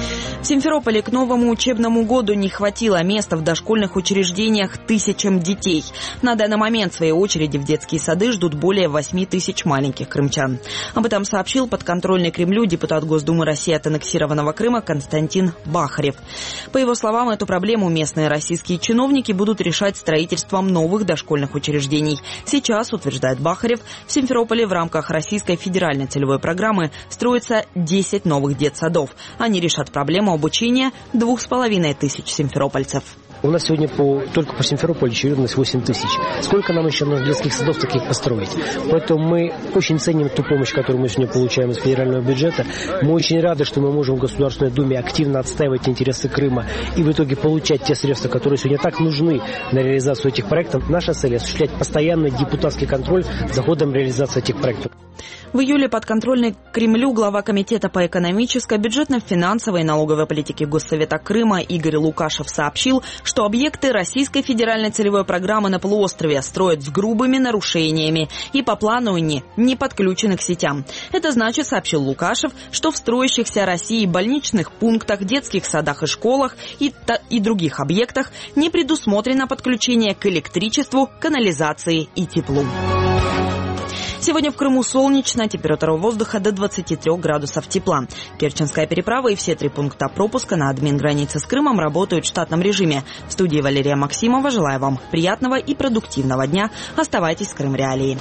В Симферополе к новому учебному году не хватило места в дошкольных учреждениях тысячам детей. На данный момент в своей очереди в детские сады ждут более 8 тысяч маленьких крымчан. Об этом сообщил подконтрольный Кремлю депутат Госдумы России от аннексированного Крыма Константин Бахарев. По его словам, эту проблему местные российские чиновники будут решать строительством новых дошкольных учреждений. Сейчас, утверждает Бахарев, в Симферополе в рамках Российской федеральной целевой программы строится 10 новых детсадов. Они решат проблему обучения 2500 симферопольцев. У нас сегодня только по Симферополю очередность 8 тысяч. Сколько нам еще нужно детских садов таких построить? Поэтому мы очень ценим ту помощь, которую мы сегодня получаем из федерального бюджета. Мы очень рады, что мы можем в Государственной Думе активно отстаивать интересы Крыма и в итоге получать те средства, которые сегодня так нужны на реализацию этих проектов. Наша цель – осуществлять постоянный депутатский контроль за ходом реализации этих проектов. В июле подконтрольный Кремлю глава Комитета по экономической, бюджетно-финансовой и налоговой политике Госсовета Крыма Игорь Лукашев сообщил, что объекты Российской федеральной целевой программы на полуострове строят с грубыми нарушениями и по плану не подключены к сетям. Это значит, сообщил Лукашев, что в строящихся России больничных пунктах, детских садах и школах и других объектах не предусмотрено подключение к электричеству, канализации и теплу. Сегодня в Крыму солнечно, температура воздуха до 23 градусов тепла. Керченская переправа и все 3 пункта пропуска на админгранице с Крымом работают в штатном режиме. В студии Валерия Максимова. Желаю вам приятного и продуктивного дня. Оставайтесь с Крым Реалии.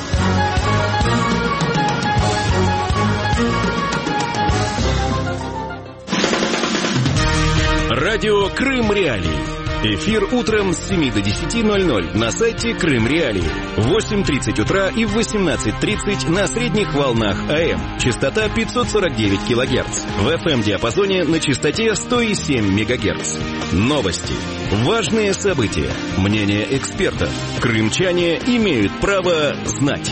Радио Крым Реалии. Эфир утром с 7 до 10:00 на сайте Крым Реалии. В 8:30 утра и в 18:30 на средних волнах АМ. Частота 549 кГц. В FM-диапазоне на частоте 107 МГц. Новости. Важные события. Мнения экспертов. Крымчане имеют право знать.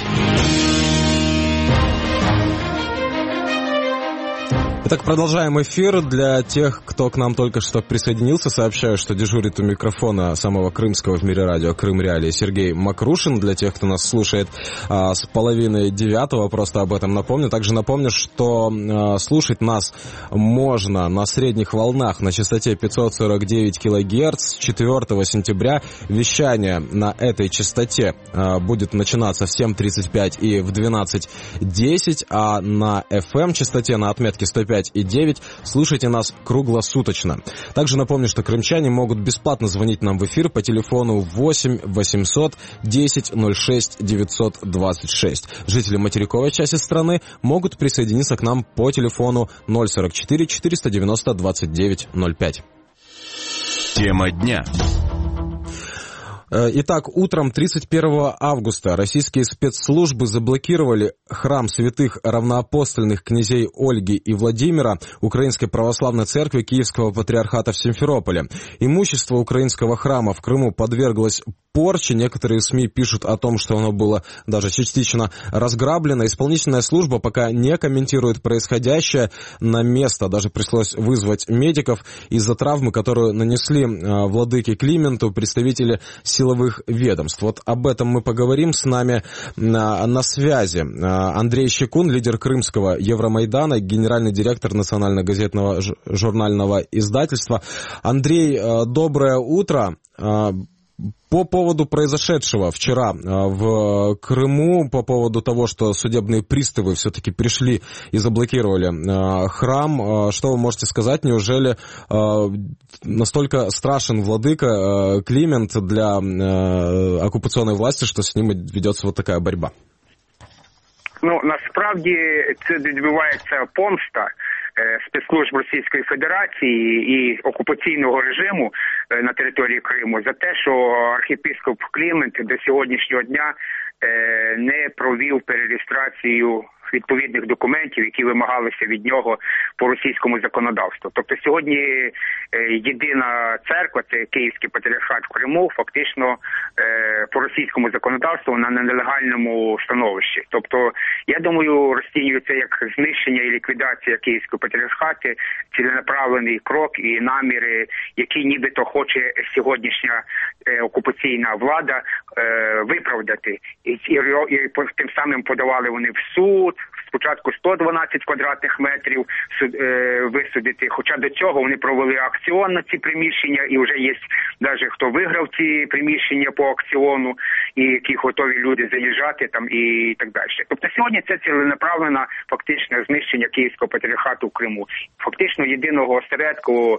Итак, продолжаем эфир. Для тех, кто к нам только что присоединился, сообщаю, что дежурит у микрофона самого крымского в мире радио Крым Реалии Сергей Макрушин. Для тех, кто нас слушает с 8:30, просто об этом напомню. Также напомню, что слушать нас можно на средних волнах на частоте 549 кГц с 4 сентября. Вещание на этой частоте будет начинаться в 7:35 и в 12:10, а на FM-частоте на отметке 105,9 слушайте нас круглосуточно. Также напомню, что крымчане могут бесплатно звонить нам в эфир по телефону 8 800 10 06 926. Жители материковой части страны могут присоединиться к нам по телефону 044 490 29 05. Тема дня. Итак, утром 31 августа российские спецслужбы заблокировали храм святых равноапостольных князей Ольги и Владимира Украинской Православной Церкви Киевского Патриархата в Симферополе. Имущество украинского храма в Крыму подверглось порче. Некоторые СМИ пишут о том, что оно было даже частично разграблено. Исполнительная служба пока не комментирует происходящее. На место даже пришлось вызвать медиков из-за травмы, которую нанесли владыке Клименту представители силовых ведомств. Вот об этом мы поговорим. С нами на связи Андрей Щекун, лидер крымского Евромайдана, генеральный директор национально-газетного журнального издательства. Андрей, доброе утро. По поводу произошедшего вчера в Крыму, по поводу того, что судебные приставы все-таки пришли и заблокировали храм, что вы можете сказать? Неужели настолько страшен владыка Климент для оккупационной власти, что с ним ведется вот такая борьба? Ну, насправді це відбувається помста спецслужб Російської Федерації і окупаційного режиму на території Криму за те, що архієпископ Клімент до сьогоднішнього дня не провів перереєстрацію відповідних документів, які вимагалися від нього по російському законодавству. Тобто сьогодні єдина церква, це Київський Патріархат в Криму, фактично по російському законодавству на нелегальному становищі. Тобто, я думаю, розцінюється як знищення і ліквідація Київського Патріархату, ціленаправлений крок і наміри, які нібито хоче сьогоднішня окупаційна влада виправдати. І тим самим подавали вони в суд, в спочатку 112 квадратних метрів висудити, хоча до цього вони провели аукціон на ці приміщення, і вже є навіть хто виграв ці приміщення по аукціону, і які готові люди заїжджати там і так далі. Тобто сьогодні це ціленаправлене фактичне знищення Київського патріархату в Криму. Фактично єдиного осередку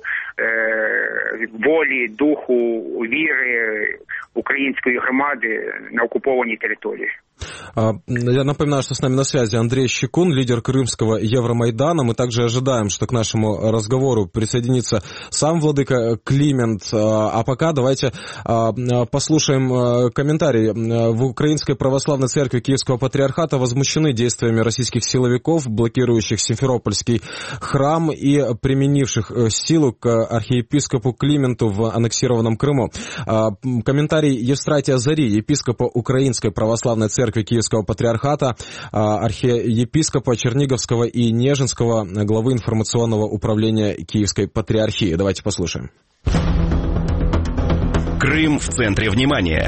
волі, духу, віри української громади на окупованій території. Я напоминаю, что с нами на связи Андрей Щекун, лидер Крымского Евромайдана. Мы также ожидаем, что к нашему разговору присоединится сам владыка Климент. А пока давайте послушаем комментарий. В Украинской Православной Церкви Киевского Патриархата возмущены действиями российских силовиков, блокирующих Симферопольский храм и применивших силу к архиепископу Клименту в аннексированном Крыму. Комментарий Евстратия Зари, епископа Украинской Православной Церкви Киевского Патриархата, архиепископа Черниговского и Нежинского, главы информационного управления Киевской Патриархии. Давайте послушаем. Крым в центре внимания.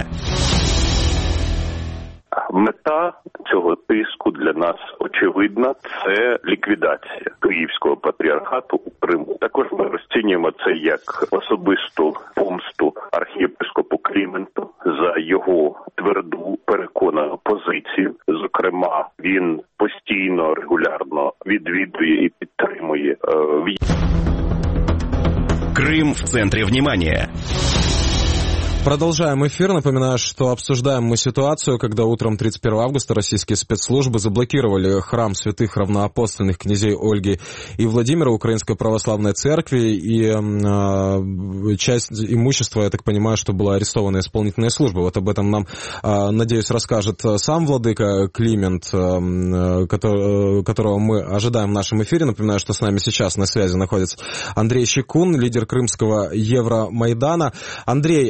Мета цього тиску для нас очевидна – це ліквідація Київського патріархату у Криму. Також ми розцінюємо це як особисту помсту архієпископу Кліменту за його тверду переконану позицію. Зокрема, він постійно, регулярно відвідує і підтримує Крым в центре внимания. Продолжаем эфир. Напоминаю, что обсуждаем мы ситуацию, когда утром 31 августа российские спецслужбы заблокировали храм святых равноапостольных князей Ольги и Владимира Украинской Православной Церкви, и часть имущества, я так понимаю, что была арестована исполнительной службой. Вот об этом нам, надеюсь, расскажет сам владыка Климент, которого мы ожидаем в нашем эфире. Напоминаю, что с нами сейчас на связи находится Андрей Щекун, лидер Крымского Евромайдана. Андрей,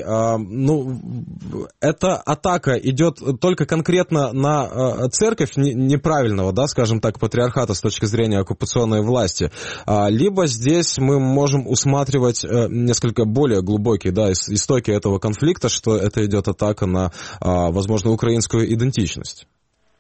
эта атака идет только конкретно на церковь неправильного, да, скажем так, патриархата с точки зрения оккупационной власти, либо здесь мы можем усматривать несколько более глубокие, да, истоки этого конфликта, что это идет атака на, возможно, украинскую идентичность.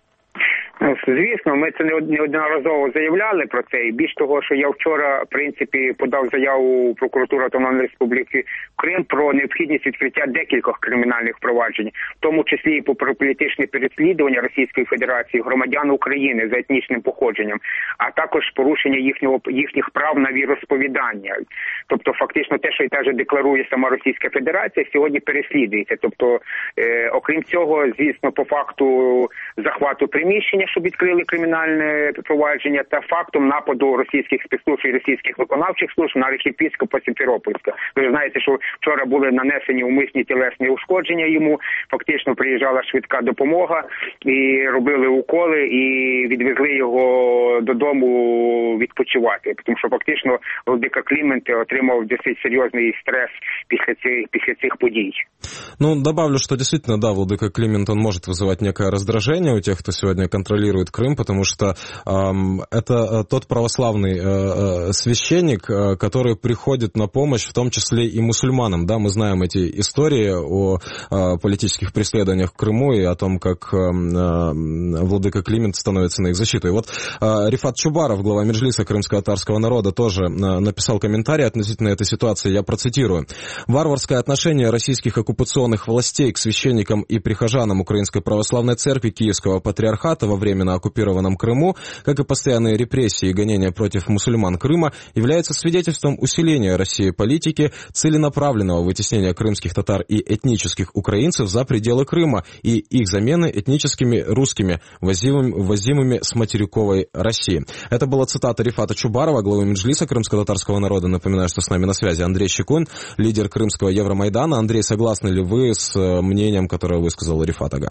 Звісно, ми це неодноразово заявляли про це. І більш того, що я вчора, в принципі, подав заяву в прокуратуру Автономної Республіки Крим про необхідність відкриття декількох кримінальних проваджень, в тому числі і про політичне переслідування Російської Федерації громадян України за етнічним походженням, а також порушення їхніх прав на віросповідання. Тобто, фактично, те, що і теж декларує сама Російська Федерація, сьогодні переслідується. Тобто, окрім цього, звісно, по факту захвату приміщення, щоб відкрили кримінальне провадження, та фактом нападу російських спецслужб і російських виконавчих служб на архієпископа Сімферопольська. Ви ж знаєте, що вчора були нанесені умисні тілесні ушкодження йому, фактично приїжджала швидка допомога, і робили уколи, і відвезли його додому відпочивати. Тому що фактично владика Клімент отримав досить серйозний стрес після цих подій. Ну, добавлю, что действительно, да, владыка Климент, он может вызывать некое раздражение у тех, кто сегодня контролирует Крым, потому что это тот православный священник, который приходит на помощь, в том числе и мусульманам, да, мы знаем эти истории о политических преследованиях в Крыму и о том, как владыка Климент становится на их защиту. И вот Рифат Чубаров, глава Меджлиса крымского татарского народа, тоже написал комментарий относительно этой ситуации, я процитирую. «Варварское отношение российских оккупационных властей к священникам и прихожанам Украинской Православной Церкви Киевского Патриархата во временно оккупированном Крыму, как и постоянные репрессии и гонения против мусульман Крыма, является свидетельством усиления России политики целенаправленного вытеснения крымских татар и этнических украинцев за пределы Крыма и их замены этническими русскими, возимыми с материковой России». Это была цитата Рифата Чубарова, главы Меджлиса крымско-татарского народа. Напоминаю, что с нами на связи Андрей Щекун, лидер Крымского Евромайдана. Андрей, согласны ли вы с мнением, которое высказал Рифат Ага?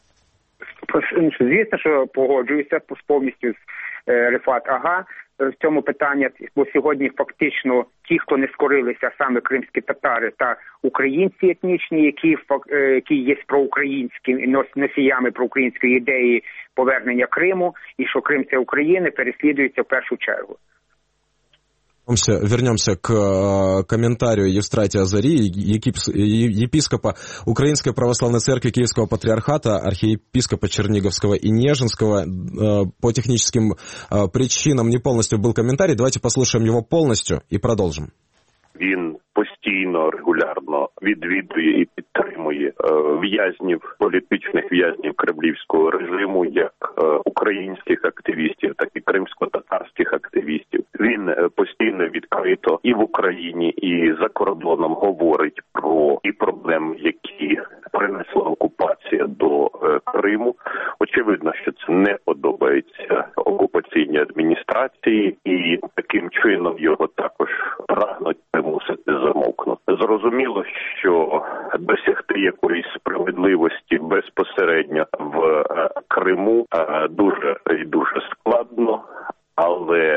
Звісно, що погоджуюся повністю з Рифат Ага в цьому питанні, бо сьогодні фактично ті, хто не скорилися, саме кримські татари та українці етнічні, які є проукраїнськими носіями проукраїнської ідеї повернення Криму, і що Крим – це Україна, переслідуються в першу чергу. Вернемся к комментарию Евстратия Зари, епископа Украинской Православной Церкви Киевского Патриархата, архиепископа Черниговского и Нежинского. По техническим причинам не полностью был комментарий. Давайте послушаем его полностью и продолжим. Він постійно, регулярно відвідує і підтримує в'язнів, політичних в'язнів кремлівського режиму, як українських активістів, так і кримсько-татарських активістів. Він постійно відкрито і в Україні, і за кордоном говорить про і проблеми, які принесла окупація до Криму. Очевидно, що це не подобається окупаційній адміністрації, і таким чином його також прагнуть примусити замовкнути. Зрозуміло, що досягти якоїсь справедливості безпосередньо в Криму дуже і дуже складно, але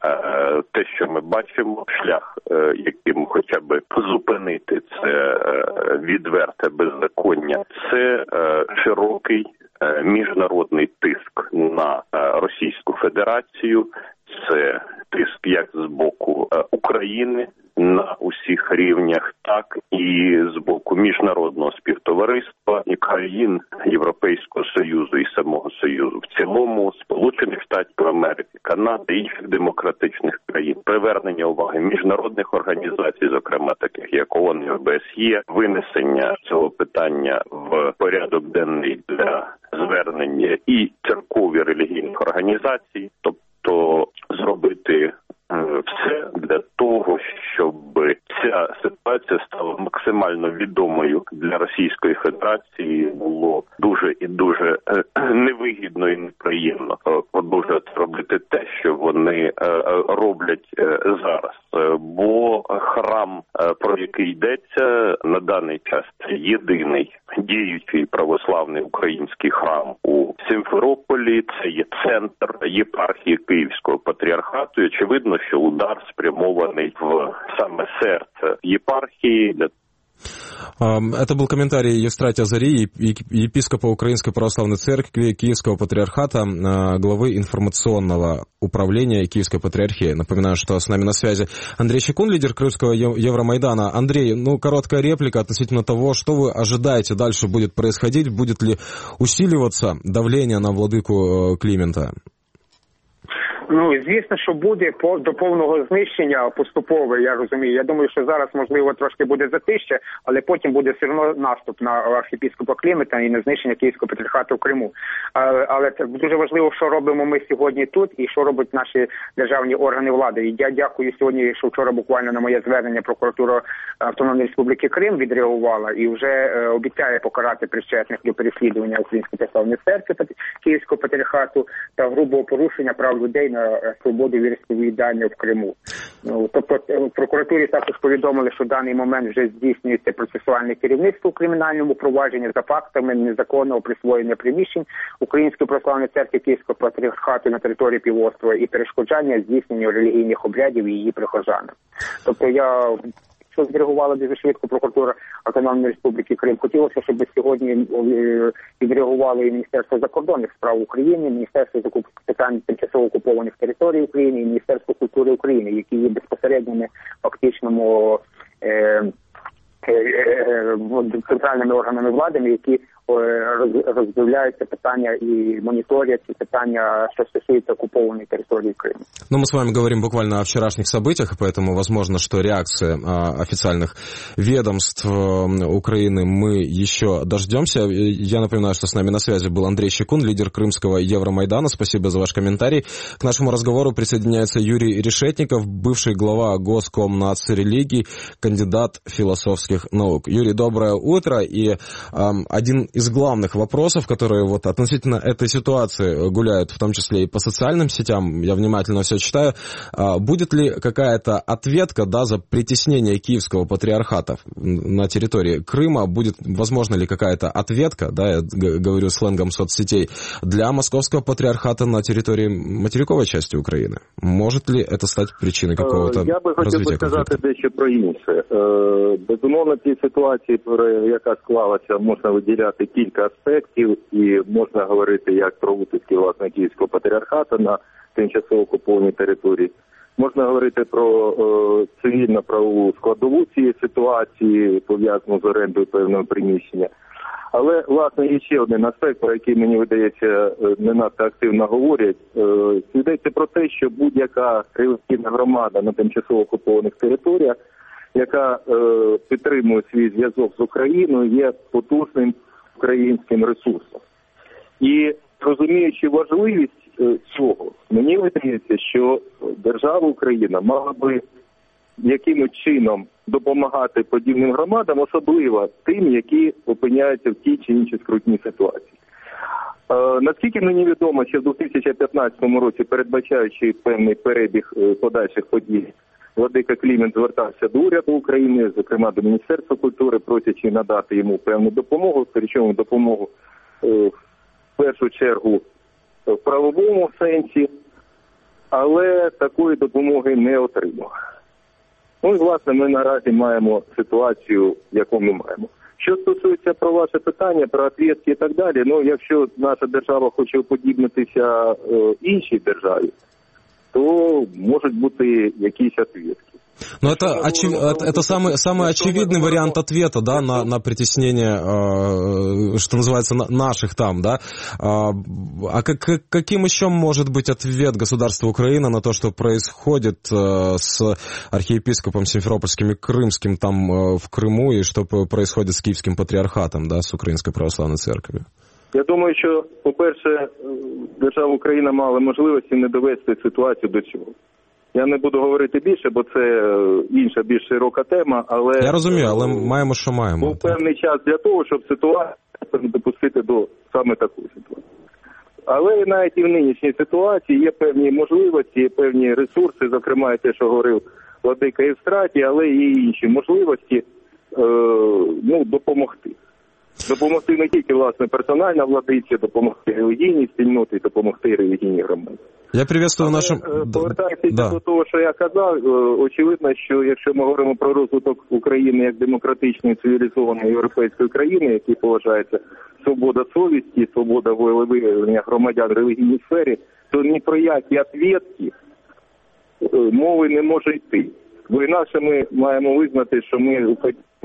те, що ми бачимо, шлях, яким хоча б зупинити це відверте беззаконня, це широкий міжнародний тиск на Російську Федерацію, це тиск як з боку України на усіх рівнях, так і з боку міжнародного співтовариства і країн Європейського Союзу і самого Союзу в цілому, Сполучених Штатів Америки, Канади, інших демократичних країн, привернення уваги міжнародних організацій, зокрема таких як ООН і ОБСЄ, винесення цього питання в порядок денний для звернення і церков, і релігійних організацій, тобто зробити все для того, щоб ця ситуація стала максимально відомою для Російської Федерації, було дуже і дуже невигідно і неприємно продовжувати робити те, що вони роблять зараз. Бо храм, про який йдеться, на даний час це єдиний діючий православний український храм у Сімферополі, це є центр єпархії Київського Патріархату, і очевидно, що удар спрямований в саме серце епархии. Это был комментарий Евстратия Зари, епископа Украинской Православной Церкви Киевского Патриархата, главы информационного управления Киевской Патриархии. Напоминаю, что с нами на связи Андрей Щекун, лидер Крымского Евромайдана. Андрей, короткая реплика относительно того, что вы ожидаете дальше будет происходить, будет ли усиливаться давление на владыку Климента? Звісно, що буде до повного знищення поступово, я розумію. Я думаю, що зараз, можливо, трошки буде затища, але потім буде все одно наступ на архієпископа Климента і на знищення Київського Патріархату в Криму. Але це дуже важливо, що робимо ми сьогодні тут і що роблять наші державні органи влади. І я дякую сьогодні, що вчора буквально на моє звернення прокуратура Автономної Республіки Крим відреагувала і вже обіцяє покарати причетних до переслідування Української Православної Церкви Київського Патріархату та грубого порушення прав людей на свободу віросповідання в Криму. Тобто в прокуратурі також повідомили, що в даний момент вже здійснюється процесуальне керівництво у кримінальному провадженні за фактами незаконного присвоєння приміщень Української Православної Церкви Київського Патріархату на території півострова і перешкоджання здійсненню релігійних обрядів і її прихожанам. Тобто що відреагувала дуже швидко прокуратура Автономної Республіки Крим. Хотілося, щоб сьогодні відреагували і Міністерство закордонних справ України, Міністерство питань тимчасово окупованих територій України і Міністерство культури України, які є безпосередніми фактичному центральними органами влади, які роздивляются питания и мониторят питания, что стосуется оккупованной территории Крыма. Мы с вами говорим буквально о вчерашних событиях, поэтому возможно, что реакции официальных ведомств Украины мы еще дождемся. Я напоминаю, что с нами на связи был Андрей Щекун, лидер Крымского Евромайдана. Спасибо за ваш комментарий. К нашему разговору присоединяется Юрий Решетников, бывший глава Госкомнацрелигий, кандидат философских наук. Юрий, доброе утро. И один из главных вопросов, которые вот относительно этой ситуации гуляют, в том числе и по социальным сетям, я внимательно все читаю, будет ли какая-то ответка, за притеснение Киевского Патриархата на территории Крыма, будет, возможно ли какая-то ответка, я говорю сленгом соцсетей, для Московского Патриархата на территории материковой части Украины? Может ли это стать причиной какого-то Я би хотів би сказати дещо про інше. Безумовно, цій ситуації, яка склалася, можна виділяти кілька аспектів, і можна говорити як про утиски власне Київського Патріархату на тимчасово окупованій території Можна говорити про цивільно-правову складову цієї ситуації, пов'язану з орендою певного приміщення. Але, власне, є ще один аспект, про який, мені видається, не надто активно говорять. Йдеться про те, що будь-яка релігійна громада на тимчасово окупованих територіях, яка підтримує свій зв'язок з Україною, є потужним українським ресурсом. І розуміючи важливість цього, мені видається, що держава Україна мала би якимось чином допомагати подібним громадам, особливо тим, які опиняються в тій чи іншій скрутній ситуації. Наскільки мені відомо, що в 2015 році, передбачаючи певний перебіг подальших подій, владика Клімент звертався до уряду України, зокрема до Міністерства культури, просячи надати йому певну допомогу, причому допомогу в першу чергу в правовому сенсі, але такої допомоги не отримав. Ну і, власне, ми наразі маємо ситуацію, яку ми маємо. Що стосується про ваше питання, про відповідки і так далі, ну, якщо наша держава хоче уподібнитися іншій державі, то можуть бути якісь відповідки. Но это самый очевидный вариант ответа, да, на притеснение, что называется, наших там, да. А каким еще может быть ответ государства Украина на то, что происходит с архиепископом Симферопольским и Крымским там в Крыму, и что происходит с Киевским патриархатом, да, с Украинской православной церковью? Я думаю, що, по-перше, держава Україна мала можливості не довести ситуацію до цього. Я не буду говорити більше, бо це інша, більш широка тема, але... Я розумію, але маємо, що маємо. Був певний час для того, щоб ситуацію не допустити до саме такої ситуації. Але навіть і в нинішній ситуації є певні можливості, є певні ресурси, зокрема те, що говорив владика Євстратій, але є і інші можливості допомогти. Допомогти не тільки, власне, персональна владиці, допомогти релігійній спільноті, допомогти релігійній громаді. Я приветствую нашим... Повертаючись до того, що я казав, очевидно, що якщо ми говоримо про розвиток України як демократичної, цивілізованої європейської країни, які поважається свобода совісті, свобода волевиявлення громадян в релігійній сфері, то ні про які відповідки мови не може йти. Бо інакше ми маємо визнати, що ми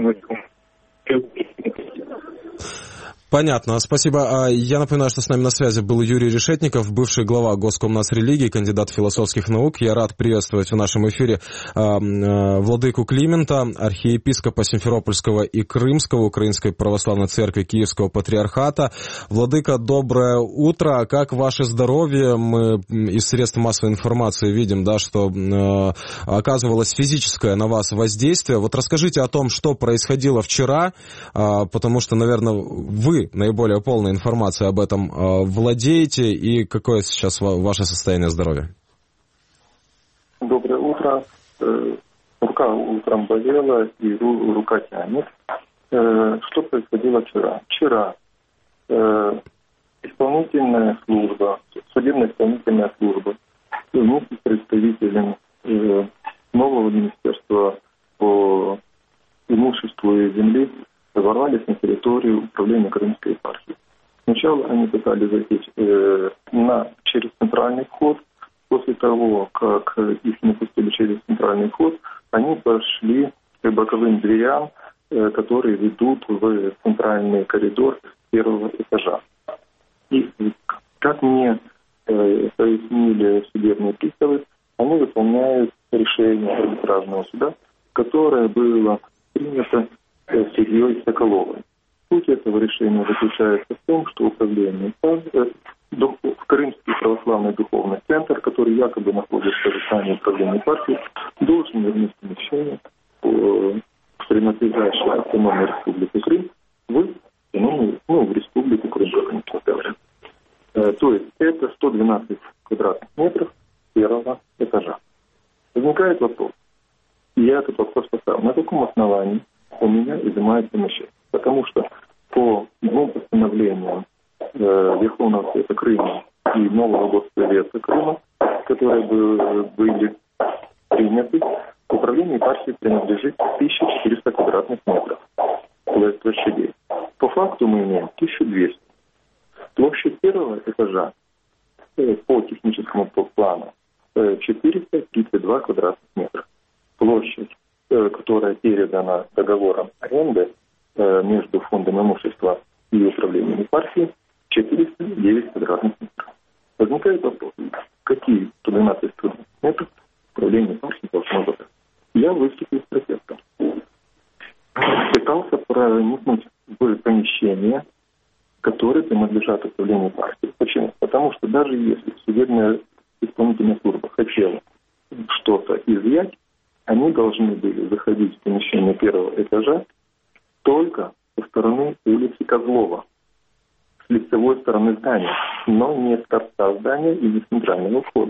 Понятно, спасибо. Я напоминаю, что с нами на связи был Юрий Решетников, бывший глава Госкомнацрелигии, кандидат философских наук. Я рад приветствовать в нашем эфире владыку Климента, архиепископа Симферопольского и Крымского Украинской православной церкви Киевского патриархата. Владыка, доброе утро. Как ваше здоровье? Мы из средств массовой информации видим, да, что оказывалось физическое на вас воздействие. Вот расскажите о том, что происходило вчера, потому что, наверное, вы наиболее полной информацией об этом владеете, и какое сейчас ваше состояние здоровья? Доброе утро. Рука утром болела, и рука тянет. Что происходило вчера? Вчера исполнительная служба, судебно-исполнительная служба вместе с представителем нового министерства по имуществу и земли ворвались на территорию управления Крымской епархии. Сначала они пытались зайти через центральный вход. После того, как их не пустили через центральный вход, они пошли к боковым дверям, которые ведут в центральный коридор первого этажа. И, как мне пояснили судебные приставы, они выполняют решение арбитражного суда, которое было принято судьей Соколовой. Суть этого решения заключается в том, что управление в Крымский православный духовный центр, который якобы находится в здании управления партии, должен вернуть помещение принадлежащей автономной республике Крым в республику Крым, конечно говоря. То есть это 112 квадратных метров первого этажа. Возникает вопрос, и я этот вопрос поставил, на каком основании у меня изымают помещение? Потому что по двум постановлениям Верховного Совета Крыма и Нового Госсовета Крыма, которые были приняты, управлению партии принадлежит 1400 квадратных метров площадей. По факту мы имеем 1200. Площадь первого этажа по техническому плану 432 квадратных метра. Площадь, которая передана договором аренды между фондом имущества и управлением партии, 409 квадратных метров. Возникает вопрос, какие 112 квадратных метров управление партии должно быть? Я выступил с протестом. Пытался проникнуть в помещение, которые принадлежат управлению партии. Почему? Потому что даже если судебная исполнительная служба хотела что-то изъять, они должны были заходить в помещение первого этажа только со стороны улицы Козлова, с лицевой стороны здания, но не с торца здания и не с центрального входа.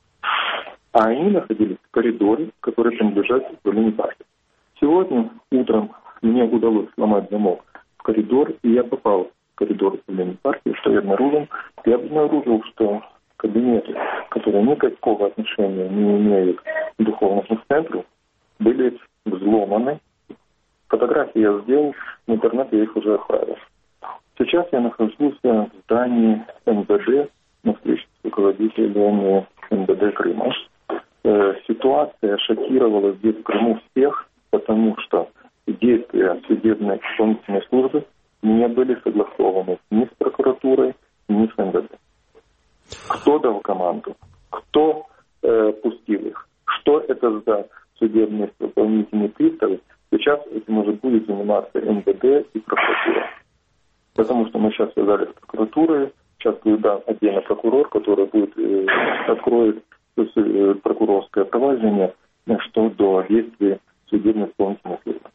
А они находились в коридоре, который принадлежит управлению партии. Сегодня утром мне удалось сломать замок в коридор, и я попал в коридор управления партии, что я обнаружил, что кабинеты, которые никакого отношения не имеют к духовному центру, были взломаны. Фотографии я сделал, в интернет я их уже отправил. Сейчас я нахожусь в здании МВД на встрече с руководителями МВД Крыма. Ситуация шокировала здесь в Крыму всех, потому что действия судебной исполнительной службы не были согласованы ни с прокуратурой, ни с МВД. Кто дал команду? Кто пустил их? Что это за судебные исполнительные приставы? Сейчас этим уже будет заниматься МВД и прокуратура. Потому что мы сейчас связались с прокуратурой, сейчас будет отдельно прокурор, который откроет прокурорское проваджение, что до действия судебной исполнительной службы.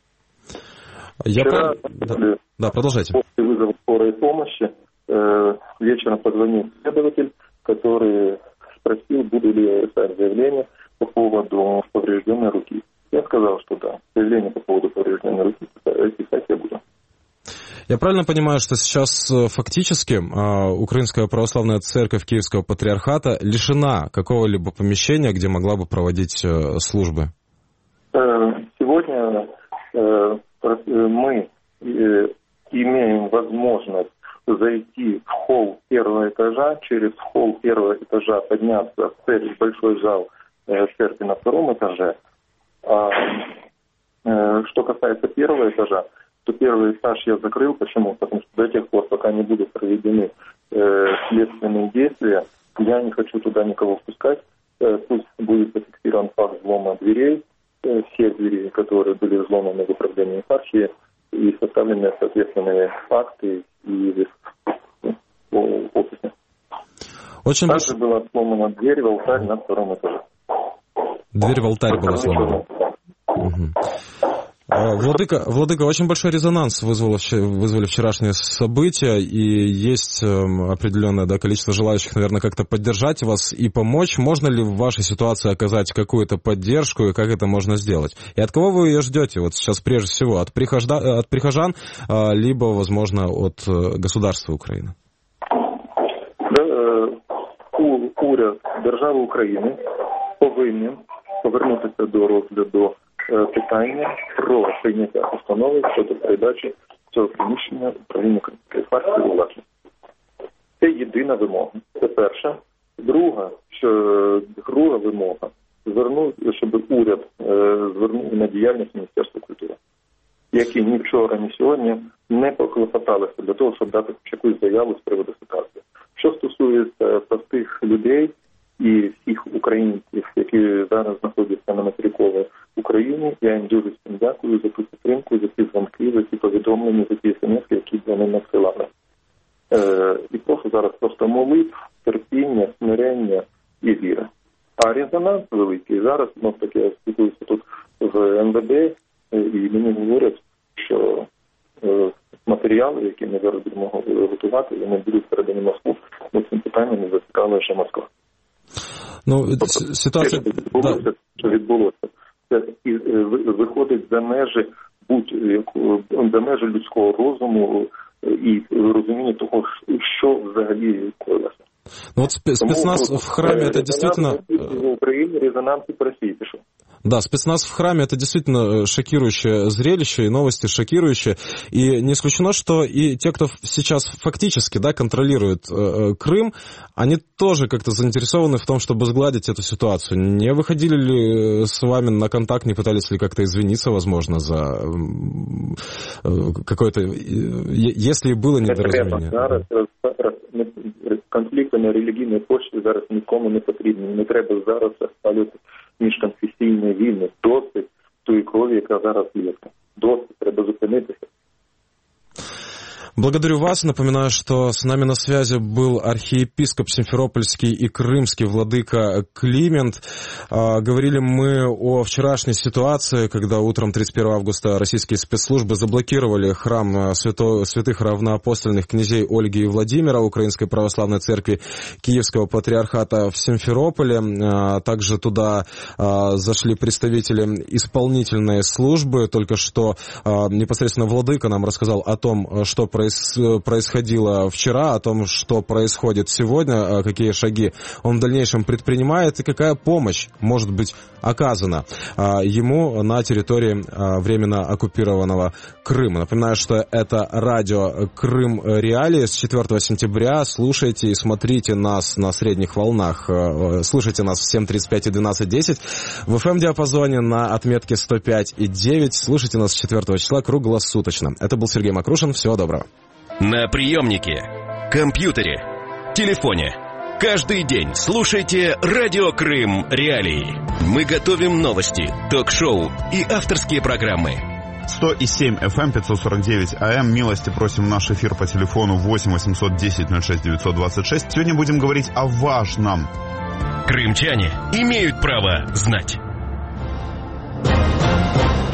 Вчера, продолжайте. После вызова скорой помощи вечером позвонил следователь, который спросил, буду ли я писать заявление по поводу поврежденной руки. Я сказал, что да, заявление по поводу поврежденной руки писать я буду. Я правильно понимаю, что сейчас фактически Украинская Православная Церковь Киевского Патриархата лишена какого-либо помещения, где могла бы проводить службы? Сегодня мы имеем возможность зайти в холл первого этажа, через холл первого этажа подняться в большой зал церкви на втором этаже. Что касается первого этажа, то первый этаж я закрыл. Почему? Потому что до тех пор, пока не будут проведены следственные действия, я не хочу туда никого впускать. Пусть будет зафиксирован факт взлома дверей, всех дверей, которые были взломаны в управлении партии, и составлены соответственные факты и описи. Также была сломана дверь в алтарь на втором этаже. Дверь в алтарь была сломана. Владыка, очень большой резонанс вызвали вчерашние события, и есть определенное количество желающих, наверное, как-то поддержать вас и помочь. Можно ли в вашей ситуации оказать какую-то поддержку, и как это можно сделать? И от кого вы ее ждете? Вот сейчас прежде всего от прихожан, либо, возможно, от государства Украины? Уряд держави України повинен повернутися до розгляду питання про прийняття постанови щодо передачі цього приміщення управління Української партії у власність. Це єдина вимога. Це перша. Друга вимога щоб уряд звернув на діяльність Міністерства культури, які ні вчора, ні сьогодні не поклопоталися для того, щоб дати якусь заяву з приводу ситуації. Що стосується простих людей і всіх українців, які зараз знаходяться на материковій Україні, я їм дуже всім дякую за ту підтримку, за ті дзвонки, за ті повідомлення, за ті смс, які вони надсилали. І прошу зараз просто молитв, терпіння, смирення і віри. А резонанс великий. Зараз, таки, я спілкуюся тут в МВД, і мені говорять, що матеріали, які ми зараз будемо готувати, вони будуть передані Москву, бо цим питанням не зацікавила ще Москва. Ситуація... Що відбулося. Це виходить за межі людського розуму і розуміння того, що взагалі коїлося. Спецназ в храме, это действительно... В Украине резонанс и по России пішов. Да, спецназ в храме — это действительно шокирующее зрелище, и новости шокирующие. И не исключено, что и те, кто сейчас фактически, да, контролирует Крым, они тоже как-то заинтересованы в том, чтобы сгладить эту ситуацию. Не выходили ли с вами на контакт, не пытались ли как-то извиниться, возможно, за какое-то... Если было недоразумение? Зараз конфлікти на релігійній почві зараз нікому не потрібні. Не треба зараз розпалювати міжконфесійні війни. Досить тої крові, яка зараз є. Досить, треба зупинитися. Благодарю вас. Напоминаю, что с нами на связи был архиепископ Симферопольский и крымский владыка Климент. Говорили мы о вчерашней ситуации, когда утром 31 августа российские спецслужбы заблокировали храм святых равноапостольных князей Ольги и Владимира Украинской Православной Церкви Киевского Патриархата в Симферополе. Также туда зашли представители исполнительной службы. Только что непосредственно владыка нам рассказал о том, что происходило вчера, о том, что происходит сегодня, какие шаги он в дальнейшем предпринимает и какая помощь может быть оказана ему на территории временно оккупированного Крыма. Напоминаю, что это радио Крым Реалии с 4 сентября. Слушайте и смотрите нас на средних волнах. Слушайте нас в 7:35 и 12:10 в FM-диапазоне на отметке 105,9. Слушайте нас с 4 числа круглосуточно. Это был Сергей Макрушин. Всего доброго. На приемнике, компьютере, телефоне. Каждый день слушайте «Радио Крым Реалии». Мы готовим новости, ток-шоу и авторские программы. 100,7 FM, 549 AM. Милости просим в наш эфир по телефону 8 810 06 926. Сегодня будем говорить о важном. Крымчане имеют право знать.